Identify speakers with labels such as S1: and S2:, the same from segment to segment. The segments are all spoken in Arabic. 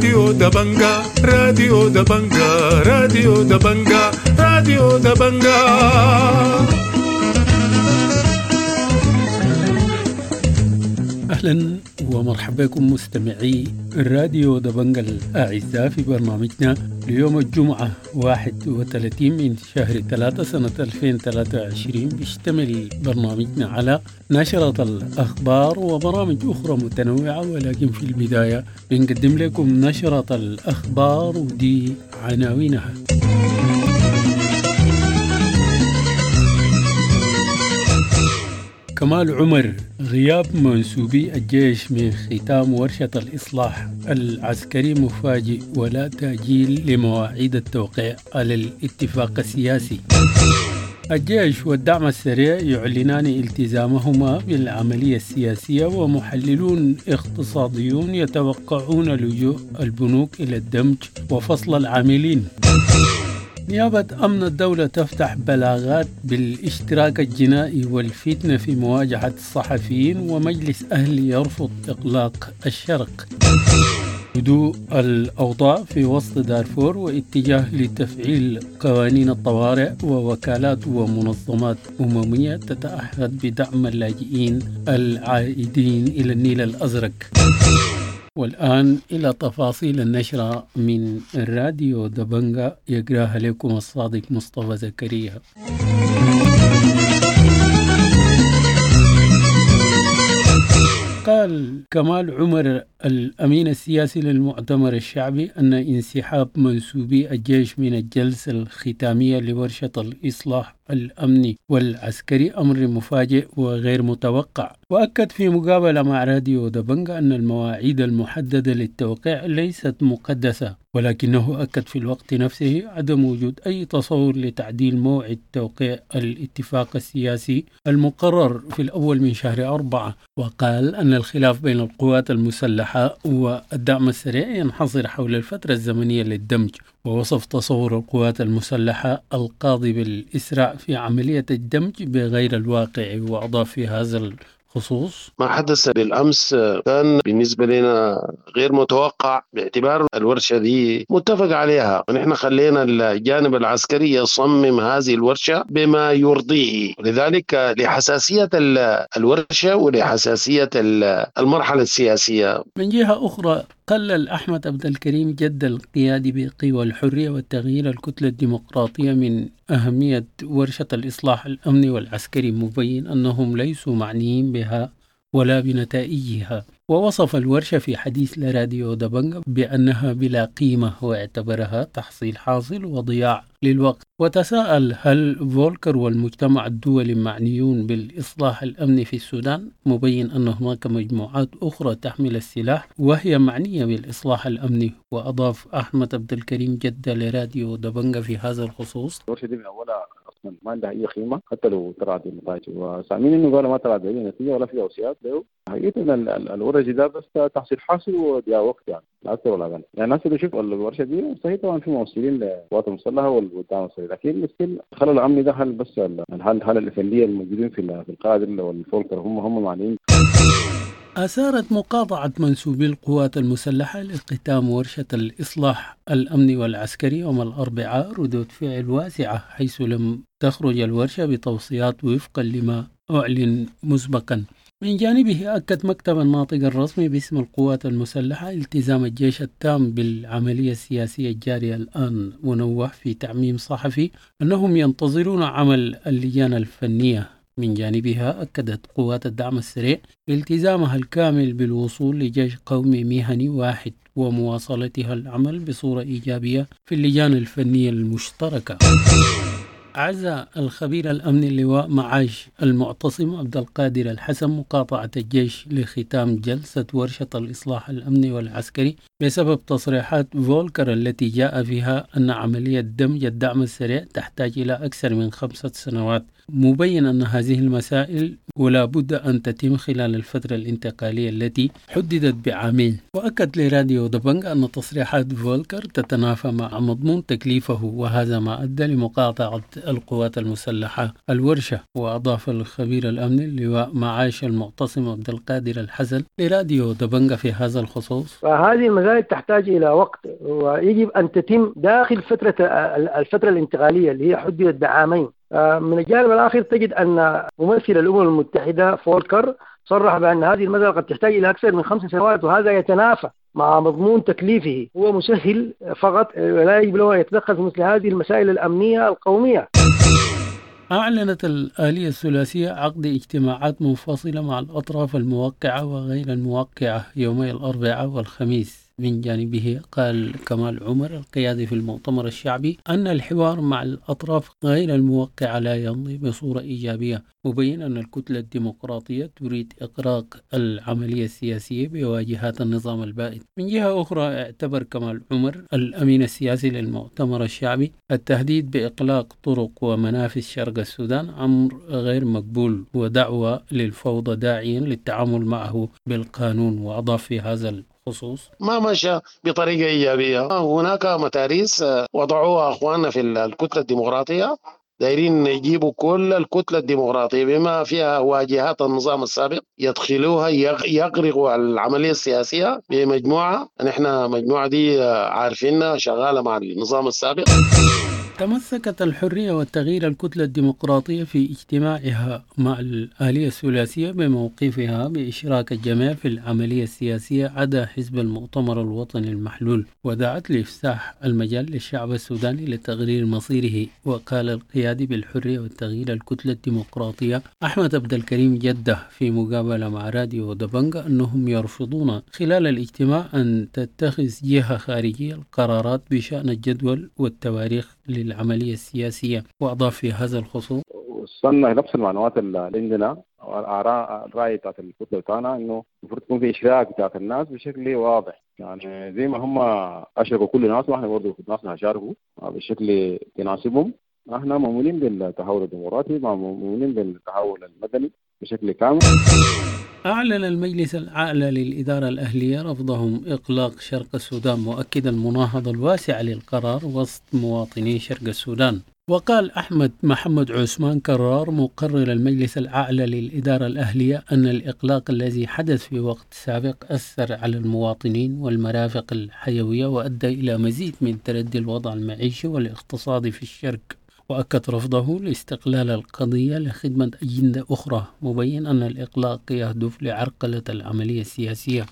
S1: راديو دبنجا راديو دبنجا راديو دبنجا راديو دبنجا. أهلا ومرحبا بكم مستمعي الراديو دبنجا الأعزاء في برنامجنا ليوم الجمعة 31 من شهر 3 سنة 2023. بيشتمل برنامجنا على نشرة الأخبار وبرامج أخرى متنوعة، ولكن في البداية بنقدم لكم نشرة الأخبار ودي عناوينها. كمال عمر: غياب منسوبي الجيش من ختام ورشة الإصلاح العسكري مفاجئ ولا تأجيل لمواعيد التوقيع على الاتفاق السياسي. الجيش والدعم السريع يعلنان التزامهما بالعملية السياسية، ومحللون اقتصاديون يتوقعون لجوء البنوك إلى الدمج وفصل العاملين. نيابة أمن الدولة تفتح بلاغات بالاشتراك الجنائي والفتنة في مواجهة الصحفيين، ومجلس أهل يرفض إغلاق الشرق. هدوء الأوضاع في وسط دارفور واتجاه لتفعيل قوانين الطوارئ، ووكالات ومنظمات أممية تتعهد بدعم اللاجئين العائدين إلى النيل الأزرق. والآن إلى تفاصيل النشرة من الراديو دبنجا، يقراها لكم الصادق مصطفى زكريا. قال كمال عمر الأمين السياسي للمؤتمر الشعبي أن انسحاب منسوبي الجيش من الجلسة الختامية لورشة الإصلاح الأمني والعسكري أمر مفاجئ وغير متوقع. وأكد في مقابلة مع راديو دبنجا أن المواعيد المحددة للتوقيع ليست مقدسة، ولكنه أكد في الوقت نفسه عدم وجود أي تصور لتعديل موعد توقيع الاتفاق السياسي المقرر في الأول من شهر 4. وقال أن الخلاف بين القوات المسلحة والدعم السريع ينحصر حول الفترة الزمنية للدمج، ووصف تصور القوات المسلحة القاضي بالإسراع في عملية الدمج بغير الواقع. وأضاف في هذا الخصوص:
S2: ما حدث بالأمس كان بالنسبة لنا غير متوقع، باعتبار الورشة دي متفق عليها، ونحن خلينا الجانب العسكري يصمم هذه الورشة بما يرضيه، لذلك لحساسية الورشة ولحساسية المرحلة السياسية.
S1: من جهة أخرى قلل أحمد عبد الكريم جد القيادي بقوى الحرية والتغيير الكتلة الديمقراطية من أهمية ورشة الإصلاح الأمني والعسكري، مبين أنهم ليسوا معنيين بها ولا بنتائجها. ووصف الورشة في حديث لراديو دبنجا بأنها بلا قيمة، واعتبرها تحصيل حاصل وضياع للوقت. وتساءل هل فولكر والمجتمع الدولي معنيون بالإصلاح الأمني في السودان، مبين أن هناك مجموعات أخرى تحمل السلاح وهي معنية بالإصلاح الأمني. وأضاف أحمد عبد الكريم جد لراديو دبنجا في هذا الخصوص:
S3: الورشة دي من أولها أصلا ما عندها أي قيمة حتى لو طلعت النتائج، وسامين إنه قالوا ما طلعت أي نتيجة ولا في أوصيات له. حقيقة إن الورشة ده بس تحصيل حاصل وضياع وقت، يعني لا أكثر ولا أقل. يعني الناس اللي يشوف الورشة دي صحيح طبعا في موصلين للقوات المسلحة والدعم السريع، لكن ستيل الخلل الأمني ده هل بس الحالة الفنية الموجودين في القائد والفولكر هم معنيين.
S1: أثارت مقاطعة منسوبي القوات المسلحة لاختتام ورشة الإصلاح الأمني والعسكري يوم الأربعاء ردود فعل واسعة، حيث لم تخرج الورشة بتوصيات وفقا لما أعلن مسبقا. من جانبه أكد مكتب الناطق الرسمي باسم القوات المسلحة التزام الجيش التام بالعملية السياسية الجارية الآن، ونوه في تعميم صحفي أنهم ينتظرون عمل اللجان الفنية. من جانبها أكدت قوات الدعم السريع التزامها الكامل بالوصول لجيش قومي مهني واحد ومواصلتها العمل بصورة إيجابية في اللجان الفنية المشتركة. عزى الخبير الأمني اللواء معاش المعتصم عبد القادر الحسن مقاطعة الجيش لختام جلسة ورشة الإصلاح الأمني والعسكري بسبب تصريحات فولكر التي جاء فيها أن عملية دمج الدعم السريع تحتاج إلى أكثر من 5 سنوات مبين أن هذه المسائل ولا بد أن تتم خلال الفترة الانتقالية التي حددت بعامين. وأكد لراديو دبنج أن تصريحات فولكر تتنافى مع مضمون تكليفه، وهذا ما أدى لمقاطعة القوات المسلحة الورشة. وأضاف الخبير الأمني اللواء معاش المعتصم عبد القادر الحسن لراديو دبنج في هذا الخصوص:
S4: فهذه المسائل تحتاج إلى وقت، ويجب أن تتم داخل الفترة الانتقالية اللي هي حددت بعامين. من الجانب الآخر تجد أن ممثل الأمم المتحدة فولكر صرح بأن هذه المسألة قد تحتاج إلى أكثر من 5 سنوات، وهذا يتنافى مع مضمون تكليفه. هو مسهل فقط، ولا يجب له أن يتدخل في مثل هذه المسائل الأمنية القومية.
S1: أعلنت الآلية الثلاثية عقد اجتماعات منفصلة مع الأطراف الموقعة وغير الموقعة يومي الأربعاء والخميس. من جانبه قال كمال عمر القيادي في المؤتمر الشعبي أن الحوار مع الأطراف غير الموقعة لا يمضي بصورة إيجابية، مبين أن الكتلة الديمقراطية تريد إغراق العملية السياسية بواجهات النظام البائد. من جهة أخرى اعتبر كمال عمر الأمين السياسي للمؤتمر الشعبي التهديد بإغلاق طرق ومنافذ شرق السودان أمر غير مقبول ودعوة للفوضى، داعيا للتعامل معه بالقانون. وأضاف في هذا خصوص:
S2: ما مشى بطريقة إيجابية. هناك متاريس وضعوها أخواننا في الكتلة الديمقراطية، دايرين يجيبوا كل الكتلة الديمقراطية بما فيها واجهات النظام السابق، يدخلوها يغرقوا العملية السياسية بمجموعة. نحن مجموعة دي عارفينها شغالة مع النظام السابق.
S1: تمسكت الحرية والتغيير الكتلة الديمقراطية في اجتماعها مع الآلية الثلاثية بموقفها بإشراك الجميع في العملية السياسية عدا حزب المؤتمر الوطني المحلول، ودعت لإفساح المجال للشعب السوداني لتغيير مصيره. وقال القيادي بالحرية والتغيير الكتلة الديمقراطية أحمد عبد الكريم جدة في مقابلة مع راديو دبنج أنهم يرفضون خلال الاجتماع أن تتخذ جهة خارجية القرارات بشأن الجدول والتواريخ للعملية السياسية. وأضاف في هذا الخصوص:
S3: وصلنا نفس المعلومات اللي عندنا والآراء الرأي بتاعت الكتلة بتاعنا إنه المفروض يكون في إشراك بتاعت الناس بشكل واضح، يعني زي ما هم أشركوا كل الناس وإحنا برضه الناس نشاركوا بشكل يناسبهم. إحنا مؤمنين بالتحول الديمقراطي، مؤمنين بالتحول المدني بشكل كامل.
S1: أعلن المجلس الأعلى للإدارة الأهلية رفضهم إغلاق شرق السودان، مؤكدا المناهضة الواسعة للقرار وسط مواطني شرق السودان. وقال أحمد محمد عثمان كرار مقرر المجلس الأعلى للإدارة الأهلية أن الإغلاق الذي حدث في وقت سابق أثر على المواطنين والمرافق الحيوية وأدى إلى مزيد من تردي الوضع المعيشي والاقتصادي في الشرق. وأكد رفضه لاستقلال القضية لخدمة أجندة أخرى، مبين أن الإغلاق يهدف لعرقلة العملية السياسية.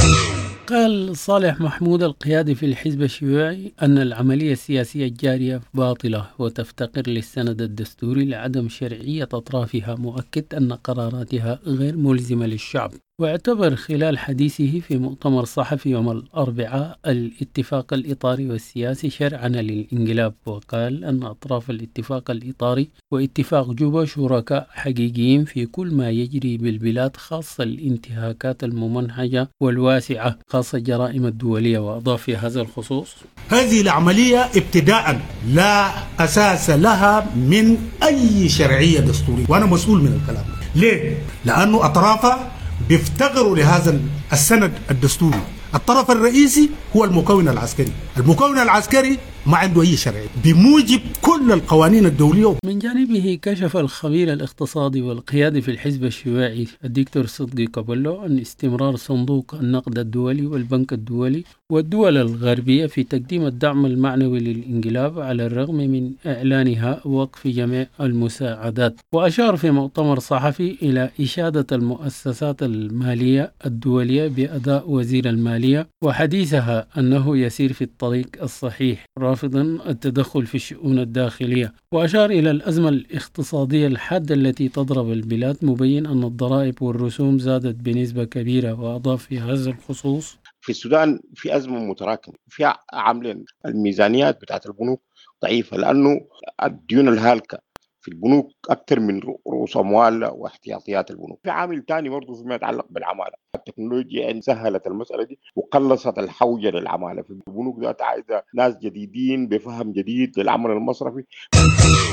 S1: قال صالح محمود القيادي في الحزب الشيوعي أن العملية السياسية الجارية باطلة وتفتقر للسند الدستوري لعدم شرعية أطرافها، مؤكد أن قراراتها غير ملزمة للشعب. واعتبر خلال حديثه في مؤتمر صحفي يوم الأربعاء الاتفاق الإطاري والسياسي شرعنة للانقلاب، وقال أن أطراف الاتفاق الإطاري واتفاق جوبا شركاء حقيقيين في كل ما يجري بالبلاد، خاصة الانتهاكات الممنهجة والواسعة، خاصة الجرائم الدولية. وأضاف في هذا الخصوص:
S5: هذه العملية ابتداء لا أساس لها من أي شرعية دستورية، وأنا مسؤول من الكلام. ليه؟ لأنه أطرافها بيفتقروا لهذا السند الدستوري. الطرف الرئيسي هو المكون العسكري، المكون العسكري ما عنده أي شرعية بموجب كل القوانين الدولية.
S1: من جانبه كشف الخبير الاقتصادي والقيادي في الحزب الشيوعي الدكتور صدقي كابولو عن استمرار صندوق النقد الدولي والبنك الدولي والدول الغربية في تقديم الدعم المعنوي للانقلاب على الرغم من إعلانها وقف جميع المساعدات. وأشار في مؤتمر صحفي إلى إشادة المؤسسات المالية الدولية بأداء وزير المالية وحديثها أنه يسير في الطريق الصحيح، رافضا التدخل في الشؤون الداخلية. وأشار إلى الأزمة الاقتصادية الحادة التي تضرب البلاد، مبين أن الضرائب والرسوم زادت بنسبة كبيرة. وأضاف في هذا الخصوص:
S6: في السودان في أزمة متراكمة فيها عاملين، الميزانيات بتاعت البنوك ضعيفة لأنه الديون الهالكة في البنوك أكثر من رؤوس أموال واحتياطيات البنوك. في عامل ثاني برضه فيما يتعلق بالعمالة، التكنولوجيا سهلت المسألة دي وقلصت الحوجة للعمالة في البنوك، ذات عايزة ناس جديدين بفهم جديد للعمل المصرفي.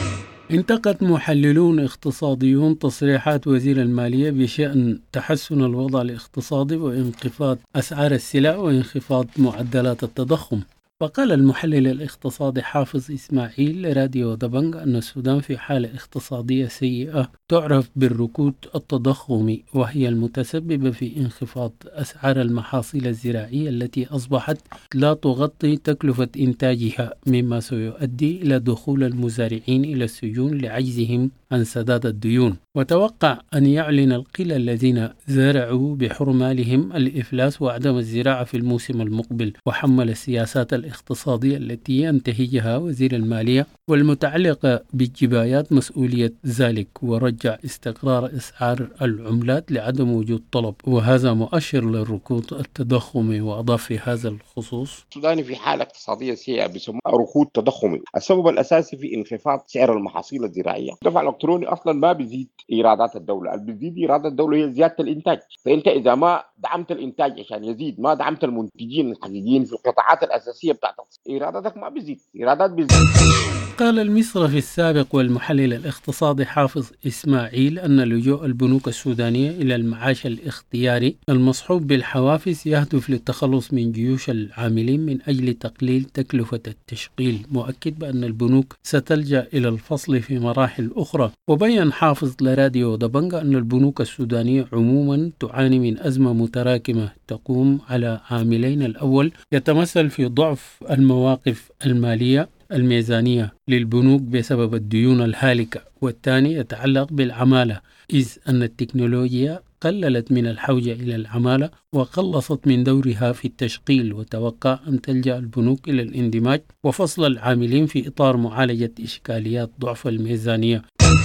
S1: انتقد محللون اقتصاديون تصريحات وزير المالية بشأن تحسن الوضع الاقتصادي وانخفاض أسعار السلع وانخفاض معدلات التضخم. وقال المحلل الاقتصادي حافظ إسماعيل لراديو دبنج أن السودان في حالة اقتصادية سيئة تعرف بالركود التضخمي، وهي المتسببة في انخفاض أسعار المحاصيل الزراعية التي أصبحت لا تغطي تكلفة إنتاجها، مما سيؤدي إلى دخول المزارعين إلى السجون لعجزهم عن سداد الديون. وتوقع أن يعلن القلة الذين زرعوا بحرمالهم الإفلاس وعدم الزراعة في الموسم المقبل، وحمل السياسات الاقتصادية التي ينتهجها وزير المالية والمتعلقة بالجبايات مسؤولية ذلك، ورجع استقرار أسعار العملات لعدم وجود طلب، وهذا مؤشر للركود التضخمي. وأضاف في هذا الخصوص:
S6: السودان في حالة اقتصادية سيئة بيسموها ركود تضخمي. السبب الأساسي في انخفاض سعر المحاصيل الزراعية. الدفع الإلكتروني أصلا ما بيزيد إيرادات الدولة، اللي بيزيد إيرادات الدولة هي زيادة الإنتاج. فأنت إذا ما دعمت الإنتاج عشان يزيد، ما دعمت المنتجين الحقيقيين في القطاعات الأساسية بتاعتك، إيراداتك ما بيزيد، إيرادات بيزيد.
S1: قال المصرفي السابق والمحلل الاقتصادي حافظ إسماعيل أن لجوء البنوك السودانية إلى المعاش الاختياري المصحوب بالحوافز يهدف للتخلص من جيوش العاملين من أجل تقليل تكلفة التشغيل، مؤكد بأن البنوك ستلجأ إلى الفصل في مراحل أخرى. وبين حافظ لراديو دبنج أن البنوك السودانية عموما تعاني من أزمة متراكمة تقوم على عاملين: الأول يتمثل في ضعف المواقف المالية الميزانية للبنوك بسبب الديون الهالكة، والثاني يتعلق بالعمالة، إذ أن التكنولوجيا قللت من الحوجة إلى العمالة وقلصت من دورها في التشغيل. وتوقع أن تلجأ البنوك إلى الاندماج وفصل العاملين في إطار معالجة إشكاليات ضعف الميزانية.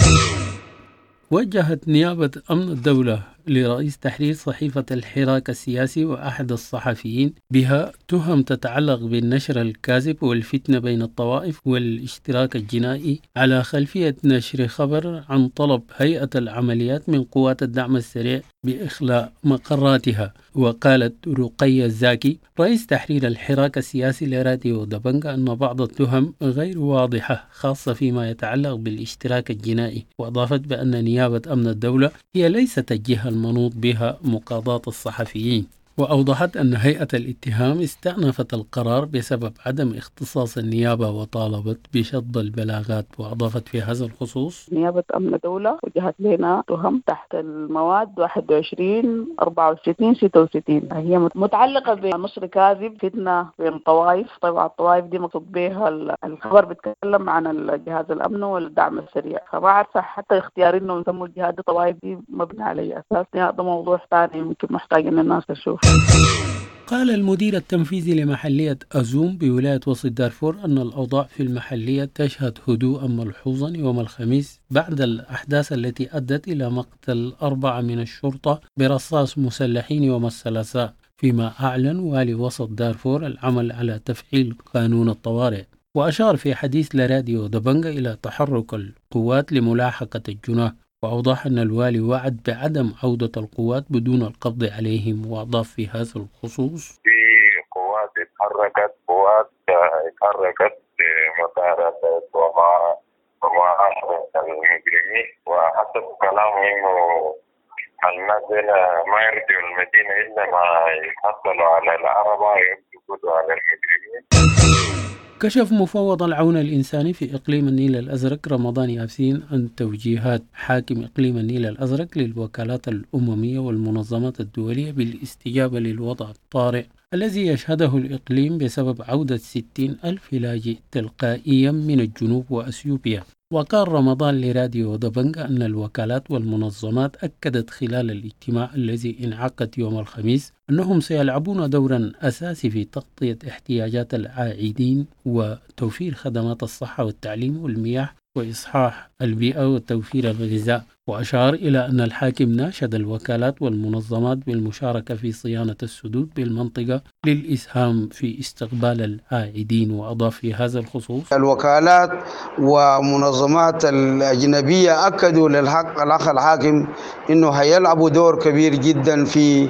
S1: وجهت نيابة أمن الدولة لرئيس تحرير صحيفة الحراك السياسي وأحد الصحفيين بها تهم تتعلق بالنشر الكاذب والفتنة بين الطوائف والاشتراك الجنائي على خلفية نشر خبر عن طلب هيئة العمليات من قوات الدعم السريع بإخلاء مقراتها. وقالت رقية الزاكي رئيس تحرير الحراك السياسي لراديو دبنج أن بعض التهم غير واضحة خاصة فيما يتعلق بالاشتراك الجنائي، وأضافت بأن نيابة أمن الدولة هي ليست الجهة المنوط بها مقاضاة الصحفيين. وأوضحت أن هيئة الاتهام استأنفت القرار بسبب عدم اختصاص النيابة وطالبت بشطب البلاغات. وأضافت في هذا الخصوص:
S7: نيابة أمن الدولة وجهت لنا تهم تحت المواد 21 64 66 هي متعلقة بنشر كاذب، فتنة بين الطوائف. طبعا الطوائف دي مقصود بها الخبر بيتكلم عن الجهاز الأمن والدعم السريع، فما عارفة حتى اختيار إنه يسموا الجهاد الطوائف دي مبني على أساس. هذا موضوع ثاني يمكن محتاج إن الناس تشوف.
S1: قال المدير التنفيذي لمحلية أزوم بولاية وسط دارفور أن الأوضاع في المحلية تشهد هدوءا ملحوظا يوم الخميس بعد الأحداث التي أدت إلى مقتل 4 من الشرطة برصاص مسلحين يوم الثلاثاء، فيما أعلن والي وسط دارفور العمل على تفعيل قانون الطوارئ. وأشار في حديث لراديو دبنج إلى تحرك القوات لملاحقة الجناه، وأوضح أن الوالي وعد بعدم عودة القوات بدون القبض عليهم. وأضاف في هذا الخصوص:
S8: في قوات اتحركت لمطاردة ومعاصرة المجرمين، وحسب كلامهم الناس ما يرجعوا المدينة إلا ما يحصلوا على العربة ويقبضوا على المجرمين.
S1: كشف مفوض العون الإنساني في إقليم النيل الأزرق رمضان ياسين عن توجيهات حاكم إقليم النيل الأزرق للوكالات الأممية والمنظمات الدولية بالاستجابة للوضع الطارئ الذي يشهده الإقليم بسبب عودة 60,000 لاجئ تلقائيا من الجنوب وأثيوبيا. وقال رمضان لراديو دبنج أن الوكالات والمنظمات أكدت خلال الاجتماع الذي انعقد يوم الخميس أنهم سيلعبون دورا أساسي في تغطية احتياجات العائدين وتوفير خدمات الصحة والتعليم والمياه وإصحاح البيئة وتوفير الغذاء. وأشار إلى أن الحاكم ناشد الوكالات والمنظمات بالمشاركة في صيانة السدود بالمنطقة للإسهام في استقبال العائدين. وأضاف في هذا الخصوص:
S9: الوكالات ومنظمات الأجنبية أكدوا للأخ الحاكم أنه هيلعبوا دور كبير جدا في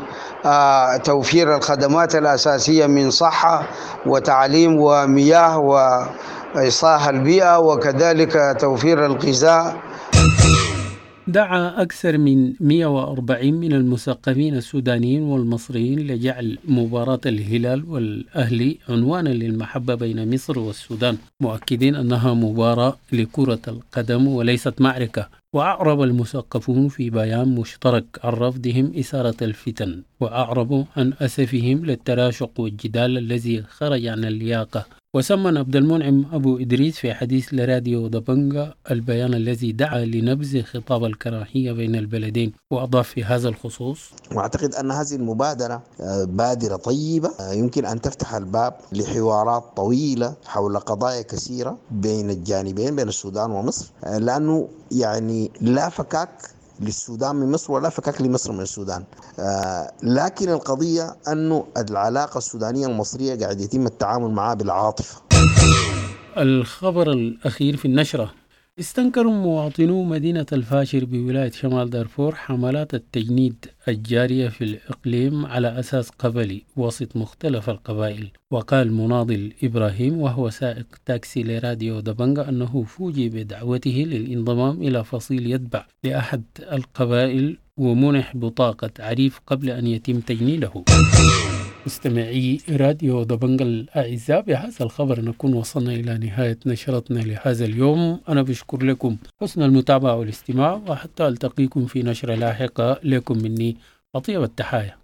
S9: توفير الخدمات الأساسية من صحة وتعليم ومياه إصلاح البيئة وكذلك توفير الغذاء.
S1: دعا أكثر من 140 من المثقفين السودانيين والمصريين لجعل مباراة الهلال والأهلي عنوانا للمحبة بين مصر والسودان، مؤكدين أنها مباراة لكرة القدم وليست معركة. وأعرب المثقفون في بيان مشترك عن رفضهم إثارة الفتن، وأعربوا عن أسفهم للتراشق والجدال الذي خرج عن اللياقة. وسمن عبد المنعم أبو إدريس في حديث لراديو دبنجا البيان الذي دعا لنبذ خطاب الكراهية بين البلدين، وأضاف في هذا الخصوص:
S10: وأعتقد أن هذه المبادرة بادرة طيبة يمكن أن تفتح الباب لحوارات طويلة حول قضايا كثيرة بين الجانبين، بين السودان ومصر، لأنه يعني لا فكاك للسودان من مصر ولا فكاك لمصر من السودان، لكن القضية أنه العلاقة السودانية المصرية قاعد يتم التعامل معها بالعاطفة.
S1: الخبر الأخير في النشرة: استنكروا مواطنو مدينة الفاشر بولاية شمال دارفور حملات التجنيد الجارية في الإقليم على أساس قبلي وسط مختلف القبائل. وقال مناضل إبراهيم وهو سائق تاكسي لراديو دبنجا أنه فوجئ بدعوته للانضمام إلى فصيل يتبع لأحد القبائل ومنح بطاقة عريف قبل أن يتم تجنيده. مستمعي راديو دبنجا الأعزاء، بهذا الخبر نكون وصلنا إلى نهاية نشرتنا لهذا اليوم. أنا بشكر لكم حسن المتابعة والاستماع، وحتى ألتقيكم في نشرة لاحقة. لكم مني أطيب التحايا.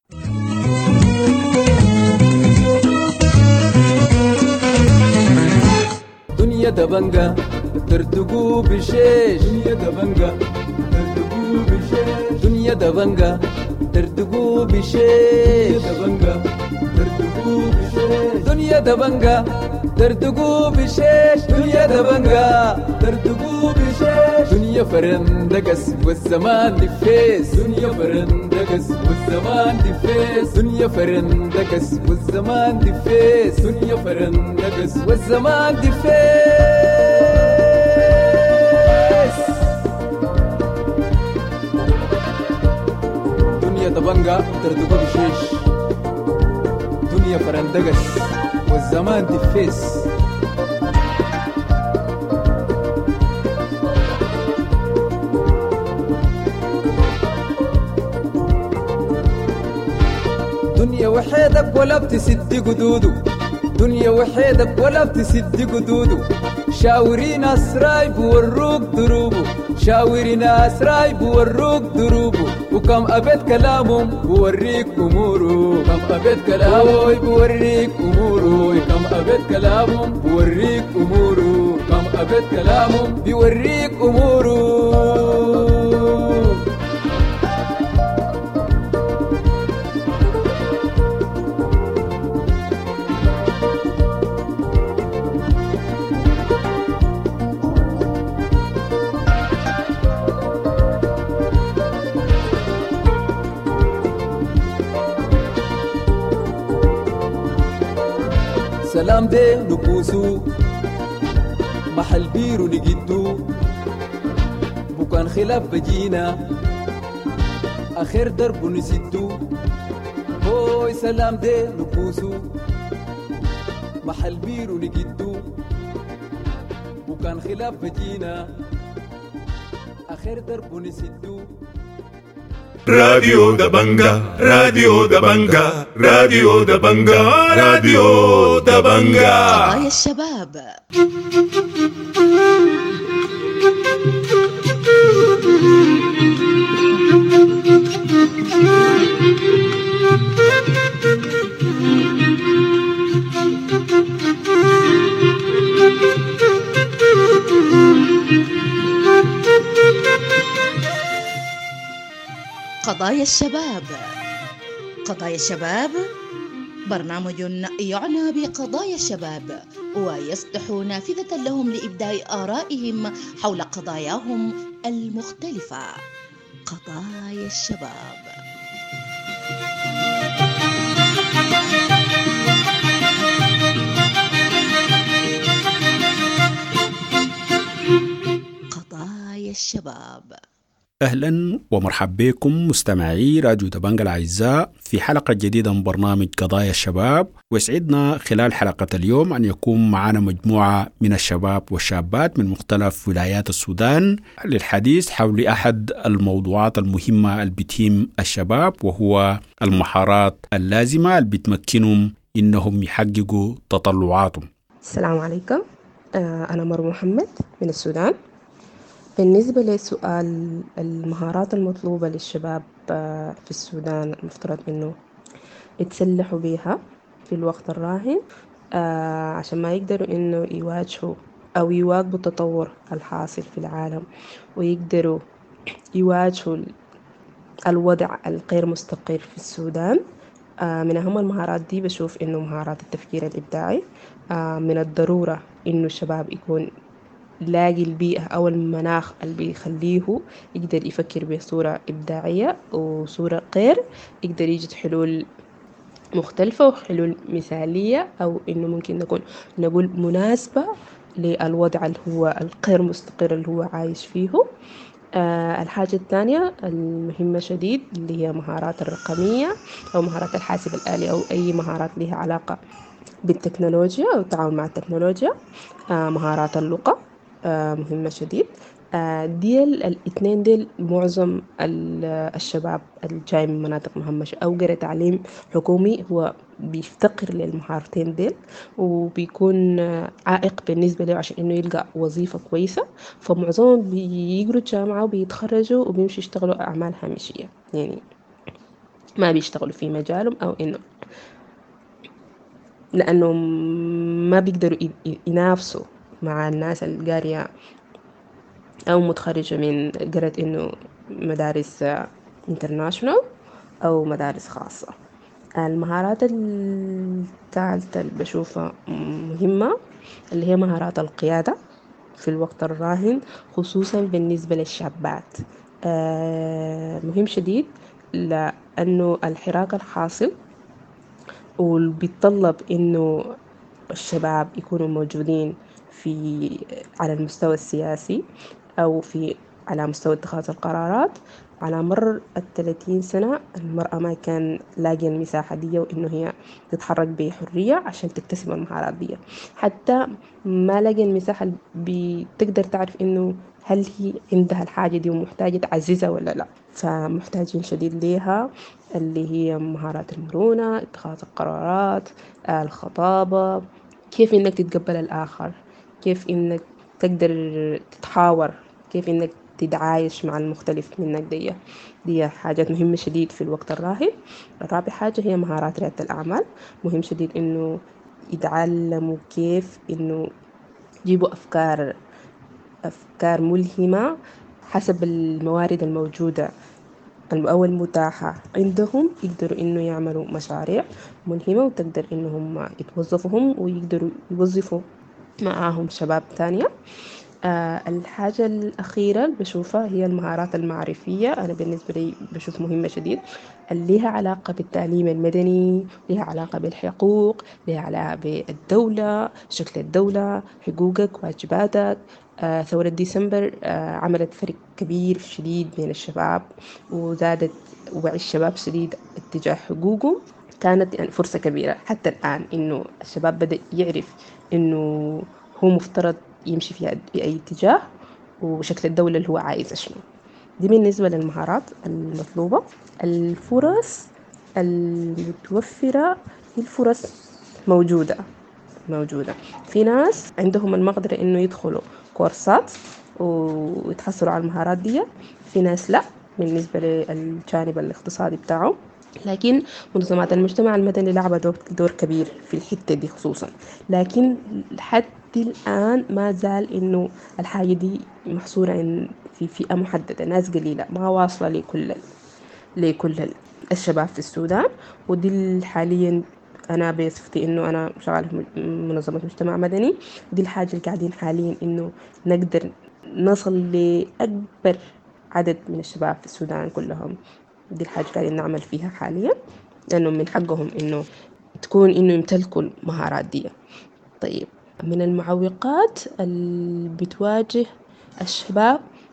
S11: دنيا دبنجا ترتقو بشيش، دنيا دبنجا ترتقو بشيش، دنيا دبنجا ترتقو بشيش، دنيا دبنجا ترتقو بشيش، دنيا دبنجا ترتقو بشيش، دنيا فرندقس والزمان دفيس، دنيا فرندقس والزمان دفيس، دنيا فرندقس والزمان دفيس، دنيا فرندقس والزمان دفيس. دنيا دبنجا ترتقو بشيش، دنيا فرندقس والزمان دفيس. دنيا وحيدك ولا بتسد قدوده، دنيا وحيدك ولا بتسد قدوده، شاورين أسراي بوروك دروبه، شاورين أسراي بوروك دروبه، وكم أبد كلامهم بوريك أموره، كم أبد كلامهم بوريك أموره، كم أبد كلامهم بوريك أموره، كم أبد كلامهم بوريك أموره. سلام دي نبوسو محل بيرو نجدو، بكان خلاف بجينا آخر درب نسدو. هوي سلام دي نبوسو محل بيرو نجدو، بكان خلاف بجينا آخر درب نسدو.
S12: راديو دبنجا، راديو دبنجا، راديو دبنجا، راديو دبنجا.
S13: قضايا الشباب. قضايا الشباب. قضايا الشباب برنامج يعنى بقضايا الشباب ويفتح نافذة لهم لإبداء آرائهم حول قضاياهم المختلفة. قضايا الشباب. قضايا الشباب.
S14: أهلا ومرحبا بكم مستمعي راديو دبنجة الأعزاء في حلقة جديدة من برنامج قضايا الشباب. ويسعدنا خلال حلقة اليوم أن يكون معنا مجموعة من الشباب والشابات من مختلف ولايات السودان للحديث حول أحد الموضوعات المهمة اللي بتهم الشباب، وهو المهارات اللازمة اللي بتمكنهم إنهم يحققوا تطلعاتهم.
S15: السلام عليكم، أنا مروة محمد من السودان. بالنسبة لسؤال المهارات المطلوبة للشباب في السودان المفترض إنه يتسلحوا بيها في الوقت الراهن عشان ما يقدروا إنه يواجهوا أو يواكبوا التطور الحاصل في العالم، ويقدروا يواجهوا الوضع الغير مستقر في السودان. من أهم المهارات دي بشوف إنه مهارات التفكير الإبداعي. من الضرورة إنه الشباب يكون لاقي البيئة أو المناخ اللي بيخليه يقدر يفكر بصورة إبداعية وصورة غير، يقدر يجد حلول مختلفة وحلول مثالية، أو إنه ممكن نقول مناسبة للوضع اللي هو الغير مستقر اللي هو عايش فيه. الحاجة الثانية المهمة شديد اللي هي مهارات الرقمية أو مهارات الحاسب الآلي أو أي مهارات لها علاقة بالتكنولوجيا أو التعامل مع التكنولوجيا. مهارات اللغة مهمة شديد. الاثنين ديل معظم الشباب الجاي من مناطق مهمشة أو قرأ تعليم حكومي هو بيفتقر للمهارتين ديل، وبيكون عائق بالنسبة له عشان إنه يلقى وظيفة كويسة. فمعظمهم بيقروا الجامعة وبيتخرجوا وبيمشوا يشتغلوا أعمال هامشية، يعني ما بيشتغلوا في مجالهم، أو إنه لأنه ما بيقدروا ينافسوا مع الناس القارية أو متخرجة من قرأت إنه مدارس international أو مدارس خاصة. المهارات الثالثة اللي بشوفها مهمة اللي هي مهارات القيادة في الوقت الراهن، خصوصا بالنسبة للشابات. مهم شديد لأنه الحراك الحاصل وبيتطلب إنه الشباب يكونوا موجودين على المستوى السياسي أو على مستوى اتخاذ القرارات. على مر 30 سنة المرأة ما كان لاقية المساحة دي وإنه هي تتحرك بحرية عشان تكتسب المهارات دي. حتى ما لاقية المساحة بتقدر تعرف إنه هل هي عندها الحاجة دي ومحتاجة تعززها ولا لا. فمحتاجين شديد ليها اللي هي مهارات المرونة، اتخاذ القرارات، الخطابة، كيف إنك تتقبل الآخر، كيف إنك تقدر تتحاور، كيف إنك تتعايش مع المختلف منك. دي حاجات مهمة شديد في الوقت الراهن. الرابع حاجة هي مهارات ريادة الأعمال. مهم شديد إنه يتعلموا كيف إنه يجيبوا أفكار ملهمة حسب الموارد الموجودة أو المتاحة عندهم، يقدروا إنه يعملوا مشاريع ملهمة وتقدر إنهم يتوظفهم ويقدروا يوظفوا معاهم شباب تانية. الحاجة الأخيرة اللي بشوفها هي المهارات المعرفية. أنا بالنسبة لي بشوف مهمة شديد اللي لها علاقة بالتعليم المدني، لها علاقة بالحقوق، لها علاقة بالدولة، شكل الدولة، حقوقك واجباتك. ثورة ديسمبر عملت فرق كبير شديد بين الشباب وزادت وعي الشباب شديد اتجاه حقوقهم. كانت يعني فرصة كبيرة. حتى الآن إنه الشباب بدأ يعرف إنه هو مفترض يمشي في أي اتجاه وشكل الدولة اللي هو عايز شنو. دي بالنسبة للمهارات المطلوبة. الفرص المتوفرة هي الفرص موجودة. في ناس عندهم المقدرة إنه يدخلوا كورسات ويتحصلوا على المهارات دي، في ناس لا بالنسبة للجانب الاقتصادي بتاعه. لكن منظمات المجتمع المدني لعبت دور كبير في الحتة دي خصوصا، لكن حتى الآن ما زال إنه الحاجة دي محصورة في فئة محددة، ناس قليلة ما واصلة لكل الشباب في السودان. ودي حاليا أنا بصفتي إنه أنا شغالة في منظمة مجتمع مدني، دي الحاجة اللي قاعدين حاليا إنه نقدر نصل لأكبر عدد من الشباب في السودان كلهم. دي الحاجة قاعدين نعمل فيها حاليا، لأنه من حقهم إنه إنه يمتلكوا المهارات دي. طيب، من المعوقات اللي بتواجه الشباب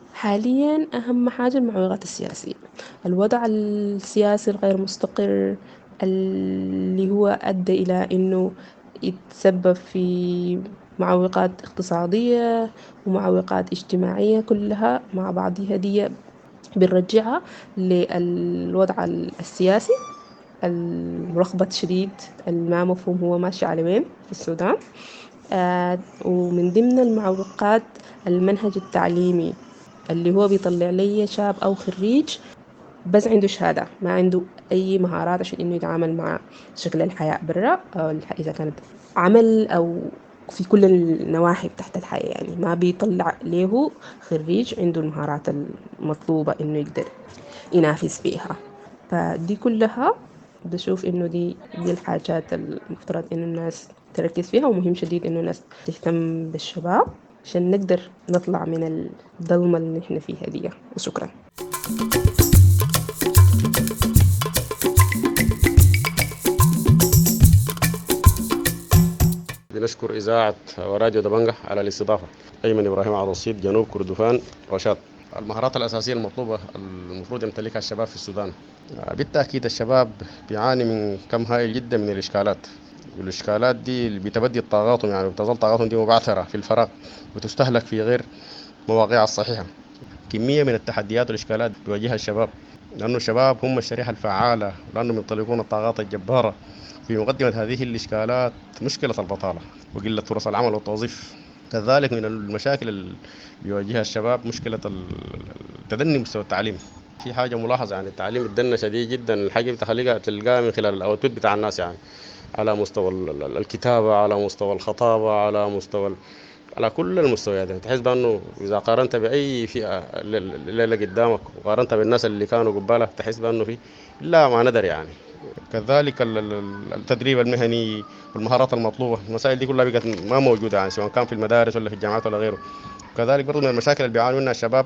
S15: حاليا أهم حاجة المعوقات السياسية، الوضع السياسي الغير مستقر اللي هو أدى إلى أنه يتسبب في معوقات اقتصادية ومعوقات اجتماعية، كلها مع بعضها دي بنرجعها للوضع السياسي الملخبط شديد ما مفهوم هو ماشي على وين في السودان. ومن ضمن المعوقات المنهج التعليمي اللي هو بيطلع لي شاب أو خريج بس عنده شهادة ما عنده أي مهارات عشان إنه يتعامل مع شكل الحياة برا، أو إذا كانت عمل أو في كل النواحي تحت الحياة، يعني ما بيطلع له خريج عنده المهارات المطلوبة إنه يقدر ينافس بيها. فدي كلها بشوف إنه دي الحاجات المفترض إنه الناس تركز فيها، ومهم شديد إنه الناس تهتم بالشباب عشان نقدر نطلع من الظلمة اللي إحنا فيها دي. وشكرا.
S16: بنشكر إذاعة وراديو دبنجة على الاستضافة. أيمن إبراهيم عبد الرصيد، جنوب كردفان، رشاد. المهارات الأساسية المطلوبة المفروض يمتلكها الشباب في السودان. بالتأكيد الشباب بيعاني من كم هائل جدا من الإشكالات، والإشكالات دي بتبدي طاقاتهم، يعني بتظل طاقاتهم دي مبعثرة في الفراغ وتستهلك في غير مواقعها الصحيحة. كمية من التحديات والإشكالات بيواجهها الشباب، لأنه الشباب هم الشريحة الفعالة، لأنهم يمتلكون الطاقات الجبارة. في مقدمة هذه الإشكالات مشكلة البطالة وقلة فرص العمل والتوظيف. كذلك من المشاكل اللي بيواجهها الشباب مشكلة تدني مستوى التعليم. في حاجة ملاحظة، يعني التعليم اتدنى شديد جدا، الحاجة بتخليها تلقاها من خلال الأوتبوت بتاع الناس، يعني على مستوى الكتابة، على مستوى الخطابة، على مستوى على كل المستويات. يعني تحس بأنه إذا قارنت بأي فئة اللي قدامك وقارنت بالناس اللي كانوا قبالك تحس بأنه في لا ما ندر يعني. كذلك التدريب المهني والمهارات المطلوبة، المسائل دي كلها بقت ما موجودة، يعني سواء كان في المدارس ولا في الجامعات ولا غيره. كذلك برضو من المشاكل اللي بيعانوا منها الشباب،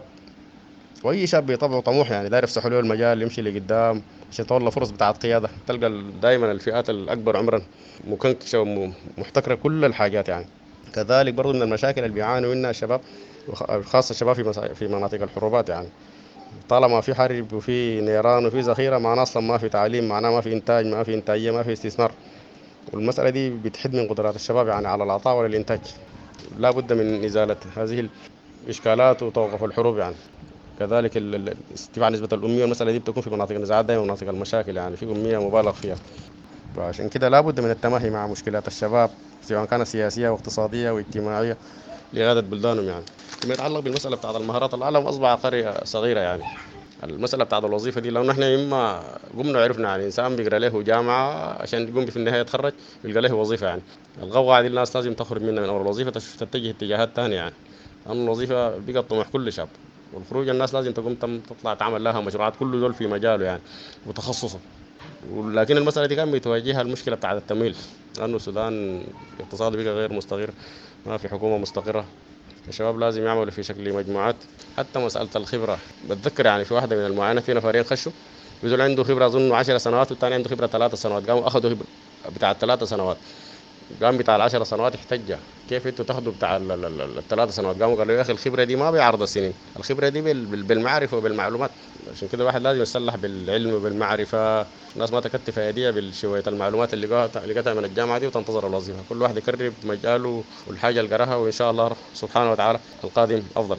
S16: واي شاب بيطبعه طموح، يعني داير يفسحوا له المجال يمشي لقدام عشان يتولى فرص بتاعت قيادة. تلقى دائما الفئات الأكبر عمرا مكنكشة ومحتكرة كل الحاجات يعني. كذلك برضو من المشاكل اللي بيعانوا منها الشباب، خاصة الشباب في مناطق الحروبات، يعني طالما في حرب وفي نيران وفي ذخيرة معناه أصلا ما في تعليم، معناه ما في إنتاج، ما في إنتاجية، ما في استثمار. والمسألة دي بتحد من قدرات الشباب يعني على العطاء والإنتاج. لا بد من إزالة هذه الإشكالات وتوقف الحروب يعني. كذلك ارتفاع نسبة الأمية، والمسألة دي بتكون في مناطق النزاعات دائما مناطق المشاكل، يعني في أمية مبالغ فيها. وعشان كده لا بد من التماهي مع مشكلات الشباب سواء كانت سياسية واقتصادية واجتماعية لإغاثة بلدانهم يعني. فيما يتعلق بالمسألة بتاعت المهارات، العالم أصبح قرية صغيرة يعني. المسألة بتاعت الوظيفة دي لو نحن إما قمنا وعرفنا يعني إنسان بيقرأ له جامعة عشان يقوم في النهاية يتخرج يلقى له وظيفة، يعني الغوغاء دي الناس لازم تخرج منها من أمر الوظيفة تتجه اتجاهات تانية يعني. لأن الوظيفة بقت طموح كل شاب، والخروج الناس لازم تقوم تطلع تعمل لها مشروعات كل دول في مجاله يعني وتخصصه. ولكن المسألة دي كان بتواجهها المشكلة بتاعت التمويل، لأنه السودان اقتصاده بقى غير مستقر، ما في حكومة مستقرة. الشباب لازم يعملوا في شكل مجموعات. حتى مسألة الخبرة بتذكر يعني في واحدة من المعاينات في نفرين خشوا يقول عنده خبرة أظن 10 سنوات والثاني عنده خبرة 3 سنوات، قاموا أخذوا بتاع 3 سنوات، قام بتاع 10 سنوات احتج كيف انتوا تاخذوا بتاع 3 سنوات؟ قاموا قالوا يا اخي الخبره دي ما بعرض السنين، الخبره دي بالمعرفه وبالمعلومات. عشان كده الواحد لازم يتسلح بالعلم وبالمعرفه. الناس ما تكتف ايديها بالشويه المعلومات اللي لقيتها من الجامعه دي وتنتظر الوظيفه. كل واحد يقرب مجاله والحاجه اللي قراها، وان شاء الله سبحانه وتعالى القادم افضل.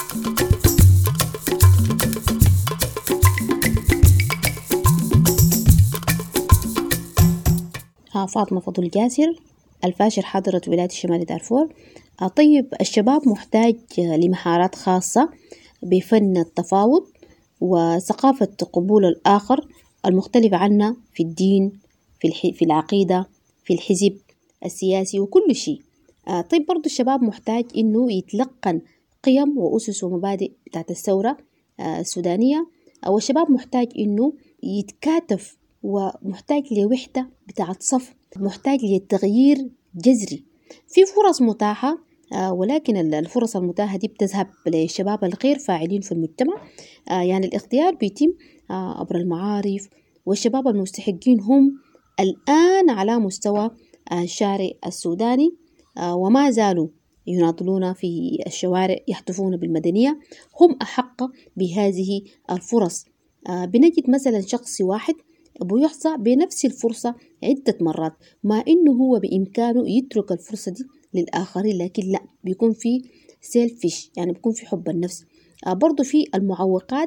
S17: فاطمة فضل جاسر، الفاشر حاضرة ولاية الشمال دارفور. طيب الشباب محتاج لمهارات خاصة بفن التفاوض وثقافة قبول الآخر المختلفة عنا في الدين، في العقيدة، في الحزب السياسي وكل شيء. طيب برضو الشباب محتاج إنه يتلقن قيم وأسس ومبادئ بتاعت الثورة السودانية، أو الشباب محتاج إنه يتكاتف ومحتاج لوحدة بتاعت صف، محتاج لتغيير جذري. في فرص متاحة ولكن الفرص المتاحة دي بتذهب للشباب الغير فاعلين في المجتمع. يعني الاختيار بيتم عبر المعارف، والشباب المستحقين هم الآن على مستوى الشارع السوداني وما زالوا يناضلون في الشوارع يهتفون بالمدنية هم أحق بهذه الفرص. بنجد مثلا شخص واحد بيحظى بنفس الفرصة عدة مرات، مع إنه هو بإمكانه يترك الفرصة دي للآخرين، لكن لا، بيكون في سيلفيش، يعني بيكون في حب النفس. برضو في المعوقات،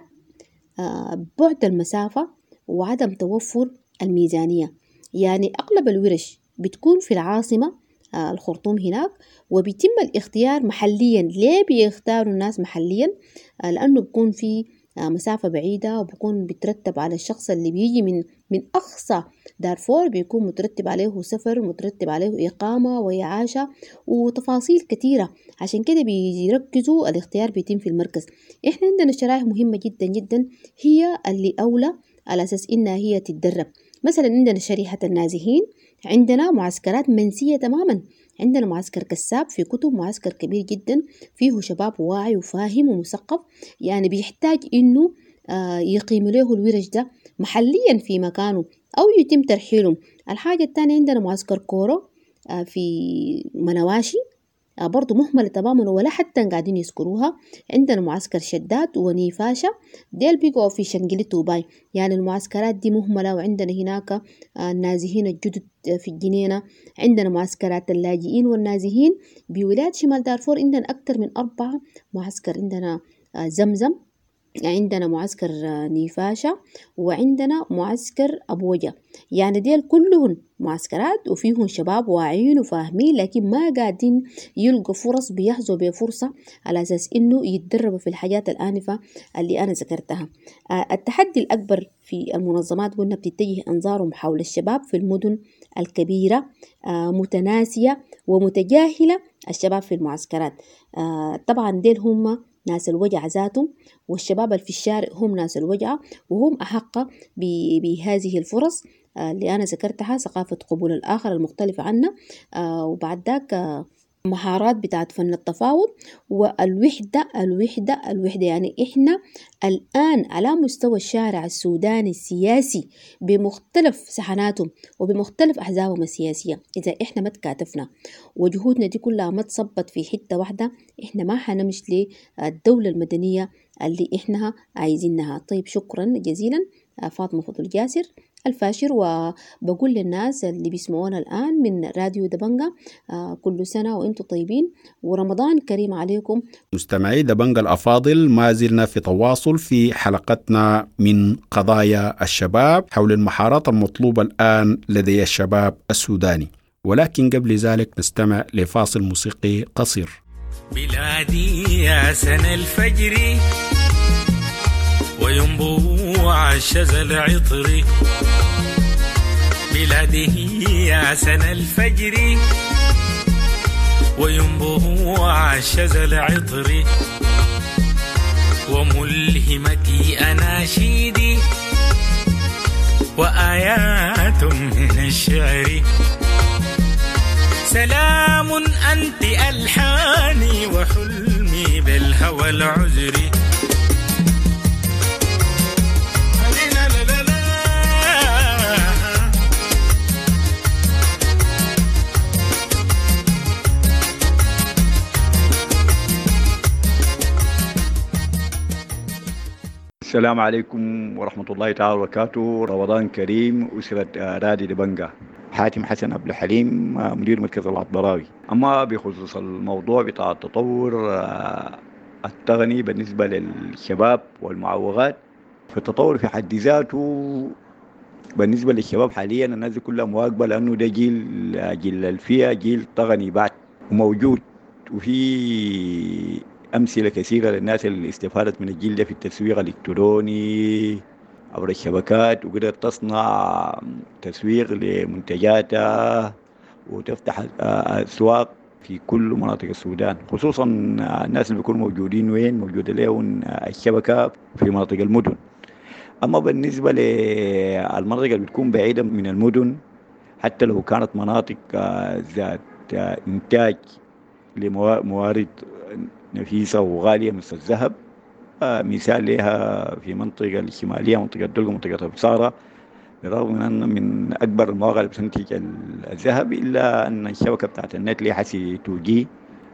S17: بعد المسافة وعدم توفر الميزانية. يعني أغلب الورش بتكون في العاصمة الخرطوم هناك، وبيتم الاختيار محليا. ليه بيختاروا الناس محليا؟ لأنه بيكون في مسافة بعيدة، وبيكون بيترتب على الشخص اللي بيجي من أقصى دارفور، بيكون مترتب عليه سفر، مترتب عليه إقامة وإعاشة وتفاصيل كثيرة. عشان كده بيركزوا الاختيار بيتم في المركز. إحنا عندنا شرائح مهمة جدا جدا هي اللي أولى على أساس إنها هي تتدرب. مثلا عندنا شريحة النازحين، عندنا معسكرات منسية تماما. عندنا معسكر كساب في كتب، معسكر كبير جدا فيه شباب واعي وفاهم ومثقف، يعني بيحتاج إنه يقيم له الورش ده محليا في مكانه أو يتم ترحيلهم. الحاجة الثانية عندنا معسكر كورو في منواشي، برضو مهملة تماما ولا حتى قاعدين يذكروها. عندنا معسكر شداد ونيفاشة، ديل بيقعوا في شنقلة وباي. يعني المعسكرات دي مهملة. وعندنا هناك النازحين الجدد في الجنينة. عندنا معسكرات اللاجئين والنازحين بولاية شمال دارفور، عندنا أكثر من 4 معسكر. عندنا زمزم، عندنا معسكر نيفاشة، وعندنا معسكر أبوجة. يعني ديل كلهم معسكرات وفيهم شباب واعيين وفاهمين، لكن ما قاعدين يلقوا فرص، بيحظوا بفرصة على أساس إنه يتدربوا في الحاجات الآنفة اللي أنا ذكرتها. التحدي الأكبر في المنظمات قلنا بتتجه أنظارهم حول الشباب في المدن الكبيرة، متناسية ومتجاهلة الشباب في المعسكرات. طبعا ديل هم ناس الوجع ذاتهم، والشباب اللي في الشارع هم ناس الوجع، وهم أحق بهذه الفرص اللي أنا ذكرتها. ثقافة قبول الآخر المختلفة عنا، وبعد ذاك مهارات بتاعت فن التفاوض والوحدة. الوحدة يعني إحنا الآن على مستوى الشارع السوداني السياسي بمختلف سحناتهم وبمختلف أحزابهم السياسية، إذا إحنا ما تكاتفنا وجهودنا دي كلها ما تصبت في حتة واحدة، إحنا ما حنمشي للدولة المدنية اللي إحنا عايزينها. طيب، شكرا جزيلا. فاطمة فضل جاسر الفاشر، وبقول للناس اللي بيسمعونا الآن من راديو دبنجة كل سنة وإنتم طيبين ورمضان كريم عليكم.
S14: مستمعي دبنجة الأفاضل، ما زلنا في تواصل في حلقتنا من قضايا الشباب حول المهارات المطلوبة الآن لدي الشباب السوداني، ولكن قبل ذلك نستمع لفاصل موسيقي قصير.
S18: بلادي يا سنة الفجر وينبوع الشزل عطري، بلاده يا سنة الفجر وينبوع الشزل عطري، وملهمتي أناشيدي وآيات من الشعر، سلام أنت ألحاني وحلمي بالهوى العذري.
S19: السلام عليكم ورحمة الله تعالى وبركاته. رمضان كريم. أسرة رادي دبنجة، حاتم حسن عبد الحليم، مدير مركز العطبراوي. أما بخصوص الموضوع بتاع التطور التقني بالنسبة للشباب والمعوقات، فالتطور في حد ذاته بالنسبة للشباب حاليا الناس دي كلها مواكبة، لأنه ده جيل الفئة جيل تقني بعد وموجود، وفي أمثلة كثيرة للناس اللي استفادت من الجيل ده في التسويق الإلكتروني عبر الشبكات، وقدرت تصنع تسويق لمنتجاتها وتفتح أسواق في كل مناطق السودان، خصوصا الناس اللي بيكونوا موجودين وين موجودة لهم الشبكة في مناطق المدن. أما بالنسبة للمناطق اللي بتكون بعيدة من المدن، حتى لو كانت مناطق ذات إنتاج لموارد نفيسة وغالية مثل الذهب، مثال لها في منطقة الشمالية، منطقة دلقة، منطقة بصارة، بالرغم من أن من أكبر المواقع اللي بتنتج الذهب، إلا أن الشبكة بتاعت النت لها حسي 2G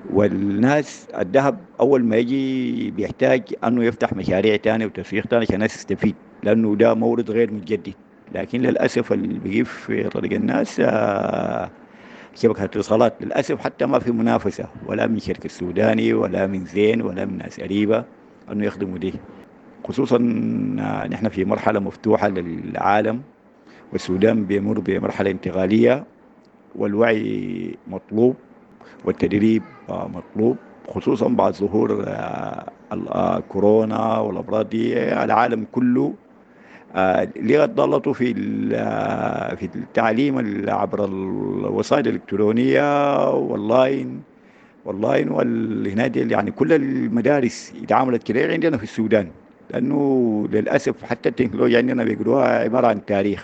S19: والناس الذهب أول ما يجي بيحتاج أنه يفتح مشاريع تانية وتسويق تاني عشان الناس تستفيد، لأنه ده مورد غير متجدد. لكن للأسف اللي بيجي في طريق الناس شبكة اتصالات، للأسف حتى ما في منافسة ولا من شركة السوداني ولا من زين ولا من ناس قريبة أنه يخدموا دي. خصوصا نحن في مرحلة مفتوحة للعالم، والسودان بيمر بمرحلة انتقالية، والوعي مطلوب والتدريب مطلوب، خصوصا بعد ظهور الكورونا والأمراض دي. العالم كله لغة ضلته في التعليم عبر الوسائل الإلكترونية واللاين والهنادي، يعني كل المدارس اتعاملت كده عندنا في السودان، لأنه للأسف حتى التكنولوجيا عندنا بيقولوها عبارة عن تاريخ.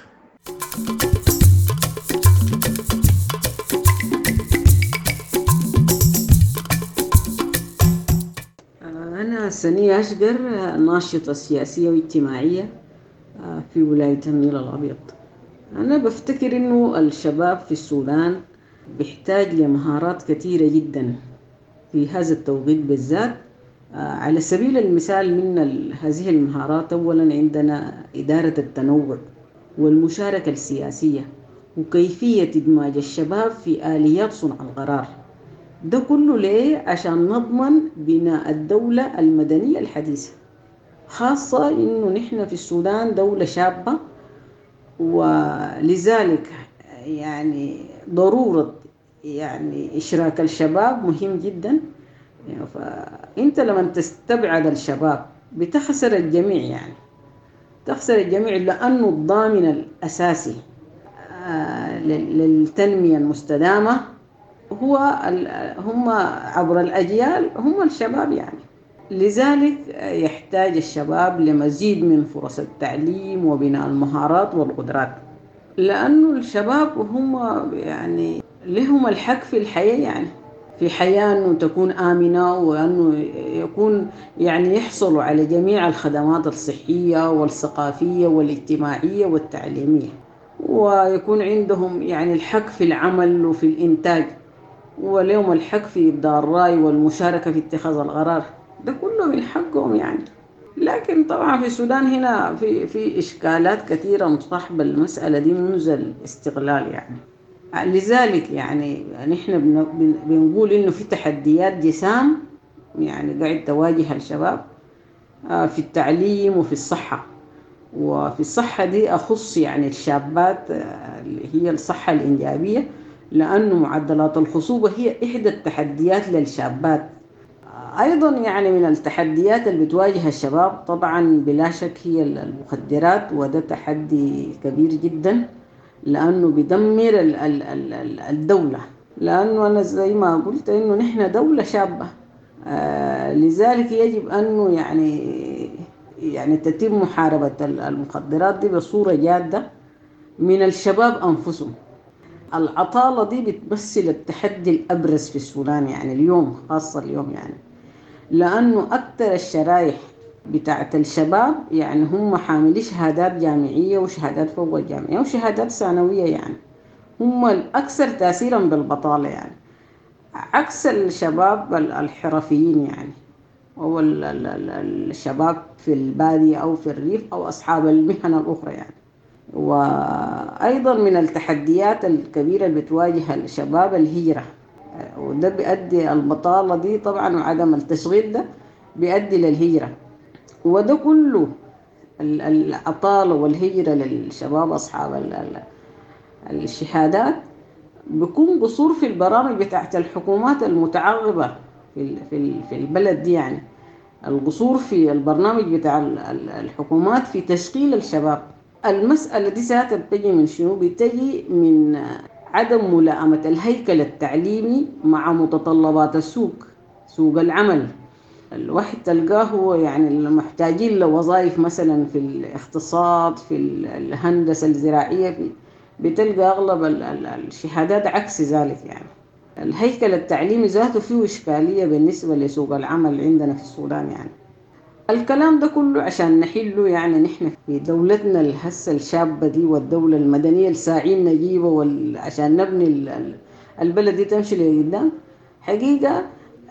S20: أنا سنية أشقر، ناشطة سياسية واجتماعية في ولاية النيل الأبيض. أنا بفتكر إنه الشباب في السودان بيحتاج لمهارات كثيرة جدا في هذا التوقيت بالذات. على سبيل المثال من هذه المهارات، أولا عندنا إدارة التنوع والمشاركة السياسية وكيفية إدماج الشباب في آليات صنع القرار. ده كله ليه؟ عشان نضمن بناء الدولة المدنية الحديثة، خاصة إنه نحن في السودان دولة شابة، ولذلك يعني ضرورة يعني إشراك الشباب مهم جدا. فأنت لما تستبعد الشباب بتخسر الجميع، يعني تخسر الجميع، لأنه الضامن الأساسي للتنمية المستدامة هم عبر الأجيال، هم الشباب يعني. لذلك يحتاج الشباب لمزيد من فرص التعليم وبناء المهارات والقدرات، لأنه الشباب هم يعني لهم الحق في الحياة، يعني في حياة أنه تكون آمنة، وأنه يكون يعني يحصلوا على جميع الخدمات الصحية والثقافية والاجتماعية والتعليمية، ويكون عندهم يعني الحق في العمل وفي الإنتاج، ولهم الحق في إبداء الرأي والمشاركة في اتخاذ القرار. ده كله من حقهم يعني. لكن طبعا في السودان هنا في إشكالات كثيرة مصاحبة المسألة دي منذ الاستقلال يعني. لذلك يعني نحن بنقول إنه في تحديات جسام يعني قاعد تواجه الشباب في التعليم وفي الصحة. وفي الصحة دي أخص يعني الشابات اللي هي الصحة الإنجابية، لأنه معدلات الخصوبة هي إحدى التحديات للشابات. أيضا يعني من التحديات اللي بتواجه الشباب طبعا بلا شك هي المخدرات، وده تحدي كبير جدا لأنه بيدمر الدولة، لأنه أنا زي ما قلت إنه نحن دولة شابة. لذلك يجب أنه يعني تتم محاربة المخدرات دي بصورة جادة من الشباب أنفسهم. العطالة دي بتمثل التحدي الأبرز في السودان يعني اليوم، خاصة اليوم يعني، لأنه أكثر الشرايح بتاعت الشباب يعني هم حاملي شهادات جامعية وشهادات فوق الجامعية وشهادات ثانوية، يعني هم الأكثر تأثيرا بالبطالة يعني، عكس الشباب الحرفيين يعني، أو الشباب في البادية أو في الريف أو أصحاب المهن الأخرى يعني. وأيضا من التحديات الكبيرة اللي بتواجه الشباب الهجرة، وده بيؤدي البطالة دي طبعا وعدم التشغيل ده بيؤدي للهجرة. وده كله العطالة والهجرة للشباب أصحاب الشهادات بيكون قصور في البرامج بتاعت الحكومات المتعاقبة في البلد دي، يعني القصور في البرنامج بتاع الحكومات في تشغيل الشباب. المسألة دي ذاتها بتجي من شنو؟ بتجي من عدم ملائمة الهيكل التعليمي مع متطلبات سوق العمل. الواحد تلقاه هو يعني محتاجين لوظائف مثلا في الاقتصاد، في الهندسة الزراعية، بتلقى أغلب الشهادات عكس ذلك يعني. الهيكل التعليمي ذاته فيه إشكالية بالنسبة لسوق العمل عندنا في السودان يعني. الكلام ده كله عشان نحله يعني نحن في دولتنا الهسه الشابة دي والدولة المدنية الساعين نجيبه عشان نبني البلد دي تمشي لقدام. حقيقة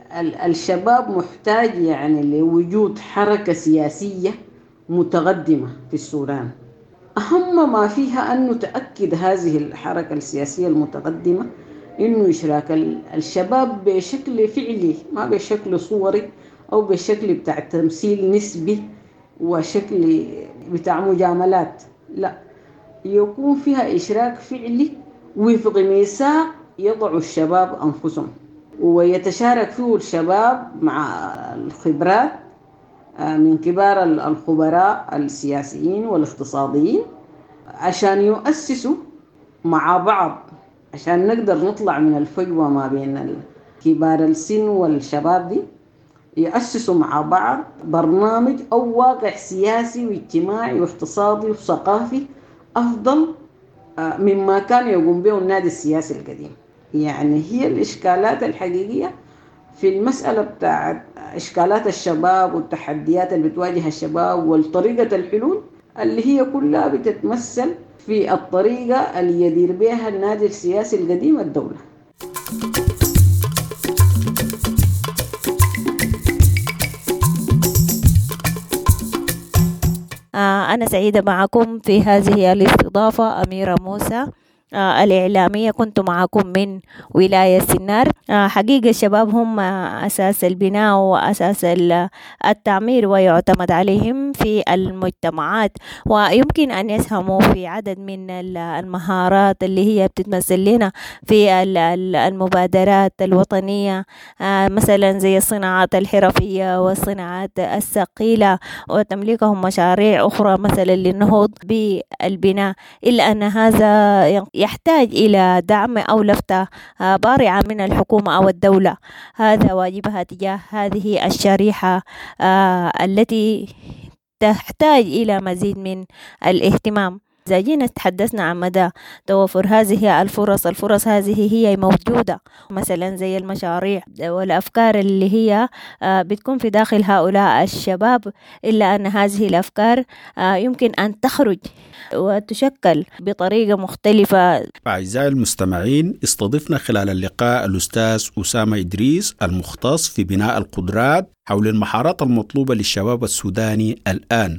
S20: الشباب محتاج يعني لوجود حركة سياسية متقدمة في السودان. أهم ما فيها أن نتأكد هذه الحركة السياسية المتقدمة إنه إشراك الشباب بشكل فعلي، ما بشكل صوري أو بشكل بتاع تمثيل نسبي وشكل بتاع مجاملات، لا، يكون فيها إشراك فعلي وفق ميثاق يضع الشباب أنفسهم، ويتشارك فيه الشباب مع الخبرات من كبار الخبراء السياسيين والاقتصاديين عشان يؤسسوا مع بعض، عشان نقدر نطلع من الفجوة ما بين كبار السن والشباب دي، يأسسوا مع بعض برنامج أو واقع سياسي واجتماعي واقتصادي وثقافي أفضل مما كان يقوم به النادي السياسي القديم. يعني هي الإشكالات الحقيقية في المسألة بتاعت إشكالات الشباب والتحديات اللي بتواجه الشباب والطريقة الحلول اللي هي كلها بتتمثل في الطريقة اللي يدير بها النادي السياسي القديم الدولة.
S19: أنا سعيدة معكم في هذه الاستضافة، أميرة موسى الإعلامية، كنت معكم من ولاية سنار. حقيقة الشباب هم أساس البناء وأساس التعمير، ويعتمد عليهم في المجتمعات، ويمكن أن يسهموا في عدد من المهارات اللي هي بتتمثل لنا في المبادرات الوطنية، مثلا زي الصناعات الحرفية والصناعات الثقيلة، وتمليكهم مشاريع أخرى مثلا للنهوض بالبناء، إلا أن هذا يحتاج إلى دعم أو لفتة بارعة من الحكومة أو الدولة. هذا واجبها تجاه هذه الشريحة التي تحتاج إلى مزيد من الاهتمام. إذا جينا تحدثنا عن مدى توفر هذه الفرص هذه هي موجودة، مثلا زي المشاريع والأفكار اللي هي بتكون في داخل هؤلاء الشباب، إلا أن هذه الأفكار يمكن أن تخرج وتشكل بطريقة مختلفة.
S14: أعزائي المستمعين، استضفنا خلال اللقاء الأستاذ أسامة إدريس المختص في بناء القدرات حول المهارات المطلوبة للشباب السوداني الآن،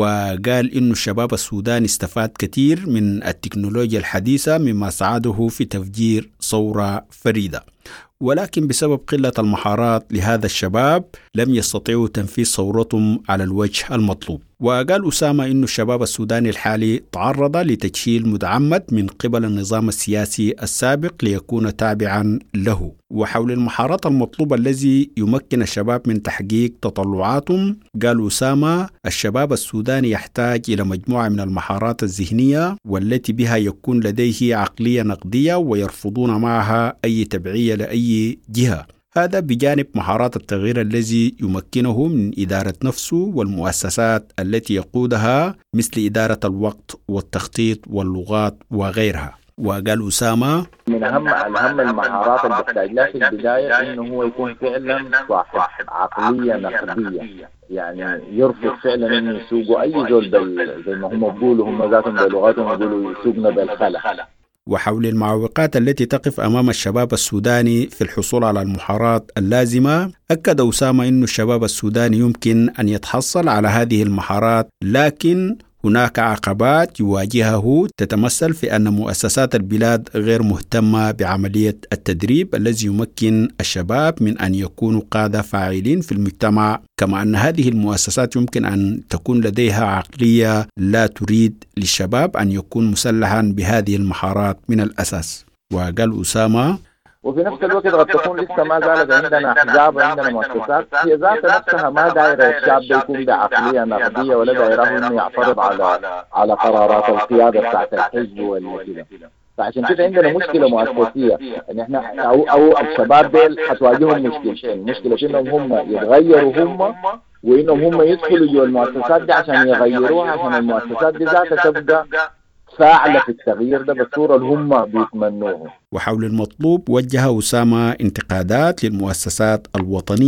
S14: وقال إنه الشباب السوداني استفاد كثير من التكنولوجيا الحديثة مما ساعده في تفجير ثورة فريدة، ولكن بسبب قلة المهارات لهذا الشباب لم يستطيعوا تنفيذ ثورتهم على الوجه المطلوب. وقال أسامة إنه الشباب السوداني الحالي تعرض لتجهيل متعمد من قبل النظام السياسي السابق ليكون تابعا له. وحول المهارات المطلوبة الذي يمكن الشباب من تحقيق تطلعاتهم، قال أسامة الشباب السوداني يحتاج إلى مجموعة من المهارات الذهنية والتي بها يكون لديه عقلية نقدية ويرفضون معها أي تبعية لأي جهة، هذا بجانب مهارات التغيير الذي يمكنه من إدارة نفسه والمؤسسات التي يقودها، مثل إدارة الوقت والتخطيط واللغات وغيرها. وقال أسامة
S3: من أهم المهارات اللي بيحتاج لها في البداية إنه هو يكون فعلا صاحب عقلية نقدية، يعني يرفض فعلا إنه يسوقوا أي زول زي ما هم بيقولوا، هم ذاتهم بلغاتهم بيقولوا يسوقنا بالخلا.
S14: وحول المعوقات التي تقف أمام الشباب السوداني في الحصول على المهارات اللازمة، أكد أسامة أن الشباب السوداني يمكن أن يتحصل على هذه المهارات، لكن هناك عقبات يواجهه تتمثل في أن مؤسسات البلاد غير مهتمة بعملية التدريب الذي يمكن الشباب من أن يكونوا قادة فاعلين في المجتمع، كما أن هذه المؤسسات يمكن أن تكون لديها عقلية لا تريد للشباب أن يكون مسلحا بهذه المهارات من الأساس. وقال أسامة
S3: وفي نفس الوقت قد تكون لسه ما زالت عندنا أحزاب وعندنا مؤسسات هي ذات نفسها ما دايرة الشاب ده يكون بعقلية نقدية ولا دايره إنه يعترض على قرارات القيادة بتاعت الحزب ولا كده. فعشان كده عندنا مشكلة مؤسسية، يعني احنا أو الشباب ديل حتواجههم مشكلتين، مشكلة إنهم هم يتغيروا هم، وإنهم هم يدخلوا جوا المؤسسات دي عشان يغيروها، عشان المؤسسات دي ذاتها تبقى فاعلة في التغيير ده بالصورة اللي هم بيتمنوها.
S14: وحول المطلوب وجه أسامة انتقادات للمؤسسات الوطنية،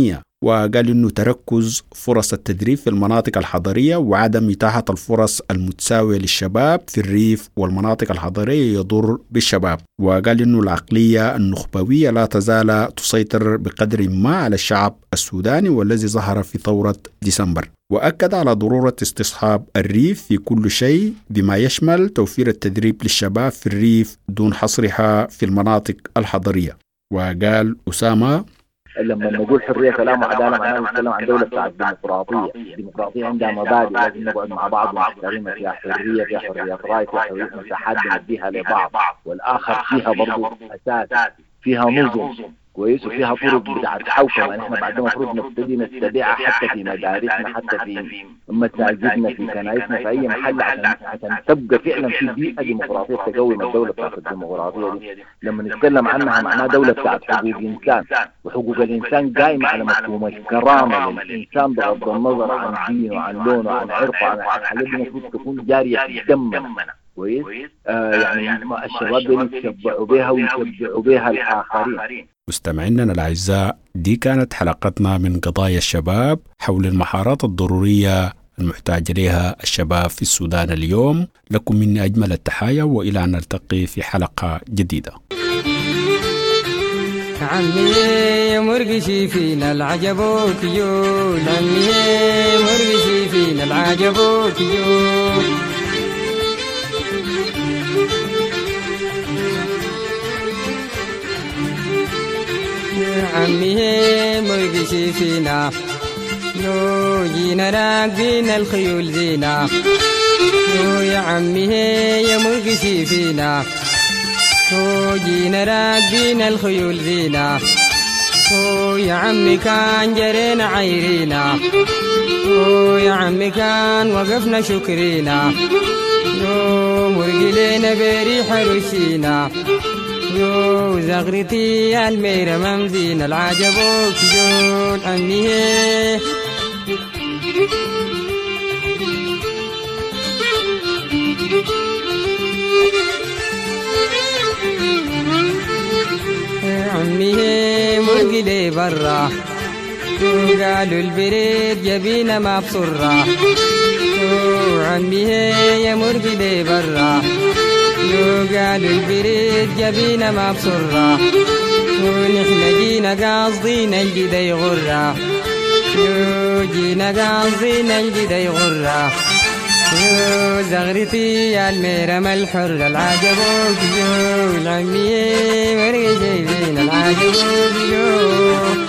S14: وقال إنه تركز فرص التدريب في المناطق الحضرية وعدم إتاحة الفرص المتساوية للشباب في الريف والمناطق الحضرية يضر بالشباب. وقال إنه العقلية النخبوية لا تزال تسيطر بقدر ما على الشعب السوداني والذي ظهر في ثورة ديسمبر. وأكد على ضرورة استصحاب الريف في كل شيء بما يشمل توفير التدريب للشباب في الريف دون حصرها في المناطق الحضرية. وقال أسامة:
S19: لما نقول حرية سلام وعدالة معناه نتكلم عن دولة بتاعت ديمقراطية. الديمقراطية عندها مبادئ لازم نقعد مع بعض ونحترمها، فيها حرية، فيها حرية رأي، فيها حرية مساحات بنديها لبعض، والآخر فيها برضو أساس، فيها نظم كويس، وفيها طرق بتاعت حوكمة. يعني احنا بعد المفروض نبتدي نتبعها حتى في مدارسنا، حتى في مساجدنا، في كنائسنا، في أي محل، عشان تبقى فعلا في بيئة ديمقراطية تقوم الدولة بتاعت الديمقراطية دي. لما نتكلم عنها معناها دولة بتاعت حقوق إنسان، وحقوق الإنسان قائمة على مفهوم الكرامة للإنسان بغض النظر عن دينه، عن لونه، عن عرقه، عن الحاجات دي المفروض تكون جارية في دمنا كويس. يعني الشباب يتشبعوا بها ويشبعوا بها الآخرين.
S14: مستمعينا الأعزاء، دي كانت حلقتنا من قضايا الشباب حول المهارات الضرورية المحتاج إليها الشباب في السودان اليوم. لكم مني أجمل التحايا وإلى أن نلتقي في حلقة جديدة.
S11: عمي مرقشي فينا العجب وكيول، عمي مرقشي فينا العجب وكيول، عمي مرقشي فينا لو جينا راقدين الخيول زينا، لو يا عمي يا مرقشي فينا لو جينا راقدين الخيول زينا، لو يا عمي كان جرينا عيرينا، لو يا عمي كان وقفنا شكرينا، لو مرقلينا بريح رشينا، يو زغرتي يا الميرة ممزين العجب وكجول عمي عمي مرقلي برا، قالوا البريد جبينا ما بصرة، عمي يا مرقلي برا، قالوا البريد جبينا ما بصرة، ونحن جينا قاصدين الجدا يغرة، جينا قاصدين الجدا يغرة، زغرتي يا الميرة ملحر العجب وكجول، عمي مرقي شايفين العجب وكجول،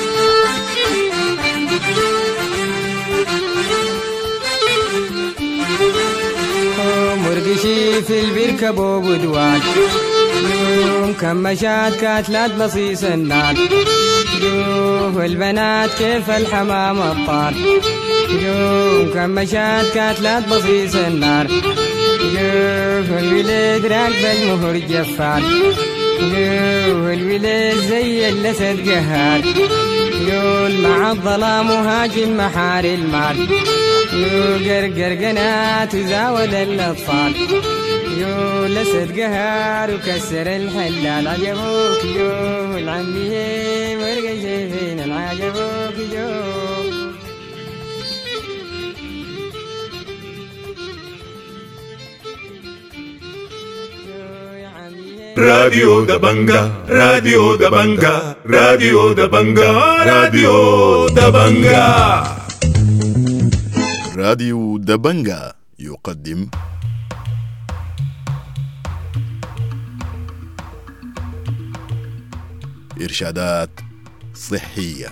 S11: مرقشي في البركة بوب ودوان، كمشات كاتلات بصيص النار، شوف البنات كيف الحمام الطار، شوف كمشات كاتلات بصيص النار، شوف الولد راكب المهر جفار، شوف الولد زي الأسد قهار، يقول مع الظلام وهاجم محار المال، قرقر قنات وزاود الأطفال، يقول أسد قهار وكسر الحلال، عجبوك يقول عمي مرقى شايفين العجبوك يقول.
S12: راديو دبنجا راديو دبنجا راديو دبنجا راديو دبنجا
S21: راديو دبنجا يقدم إرشادات صحية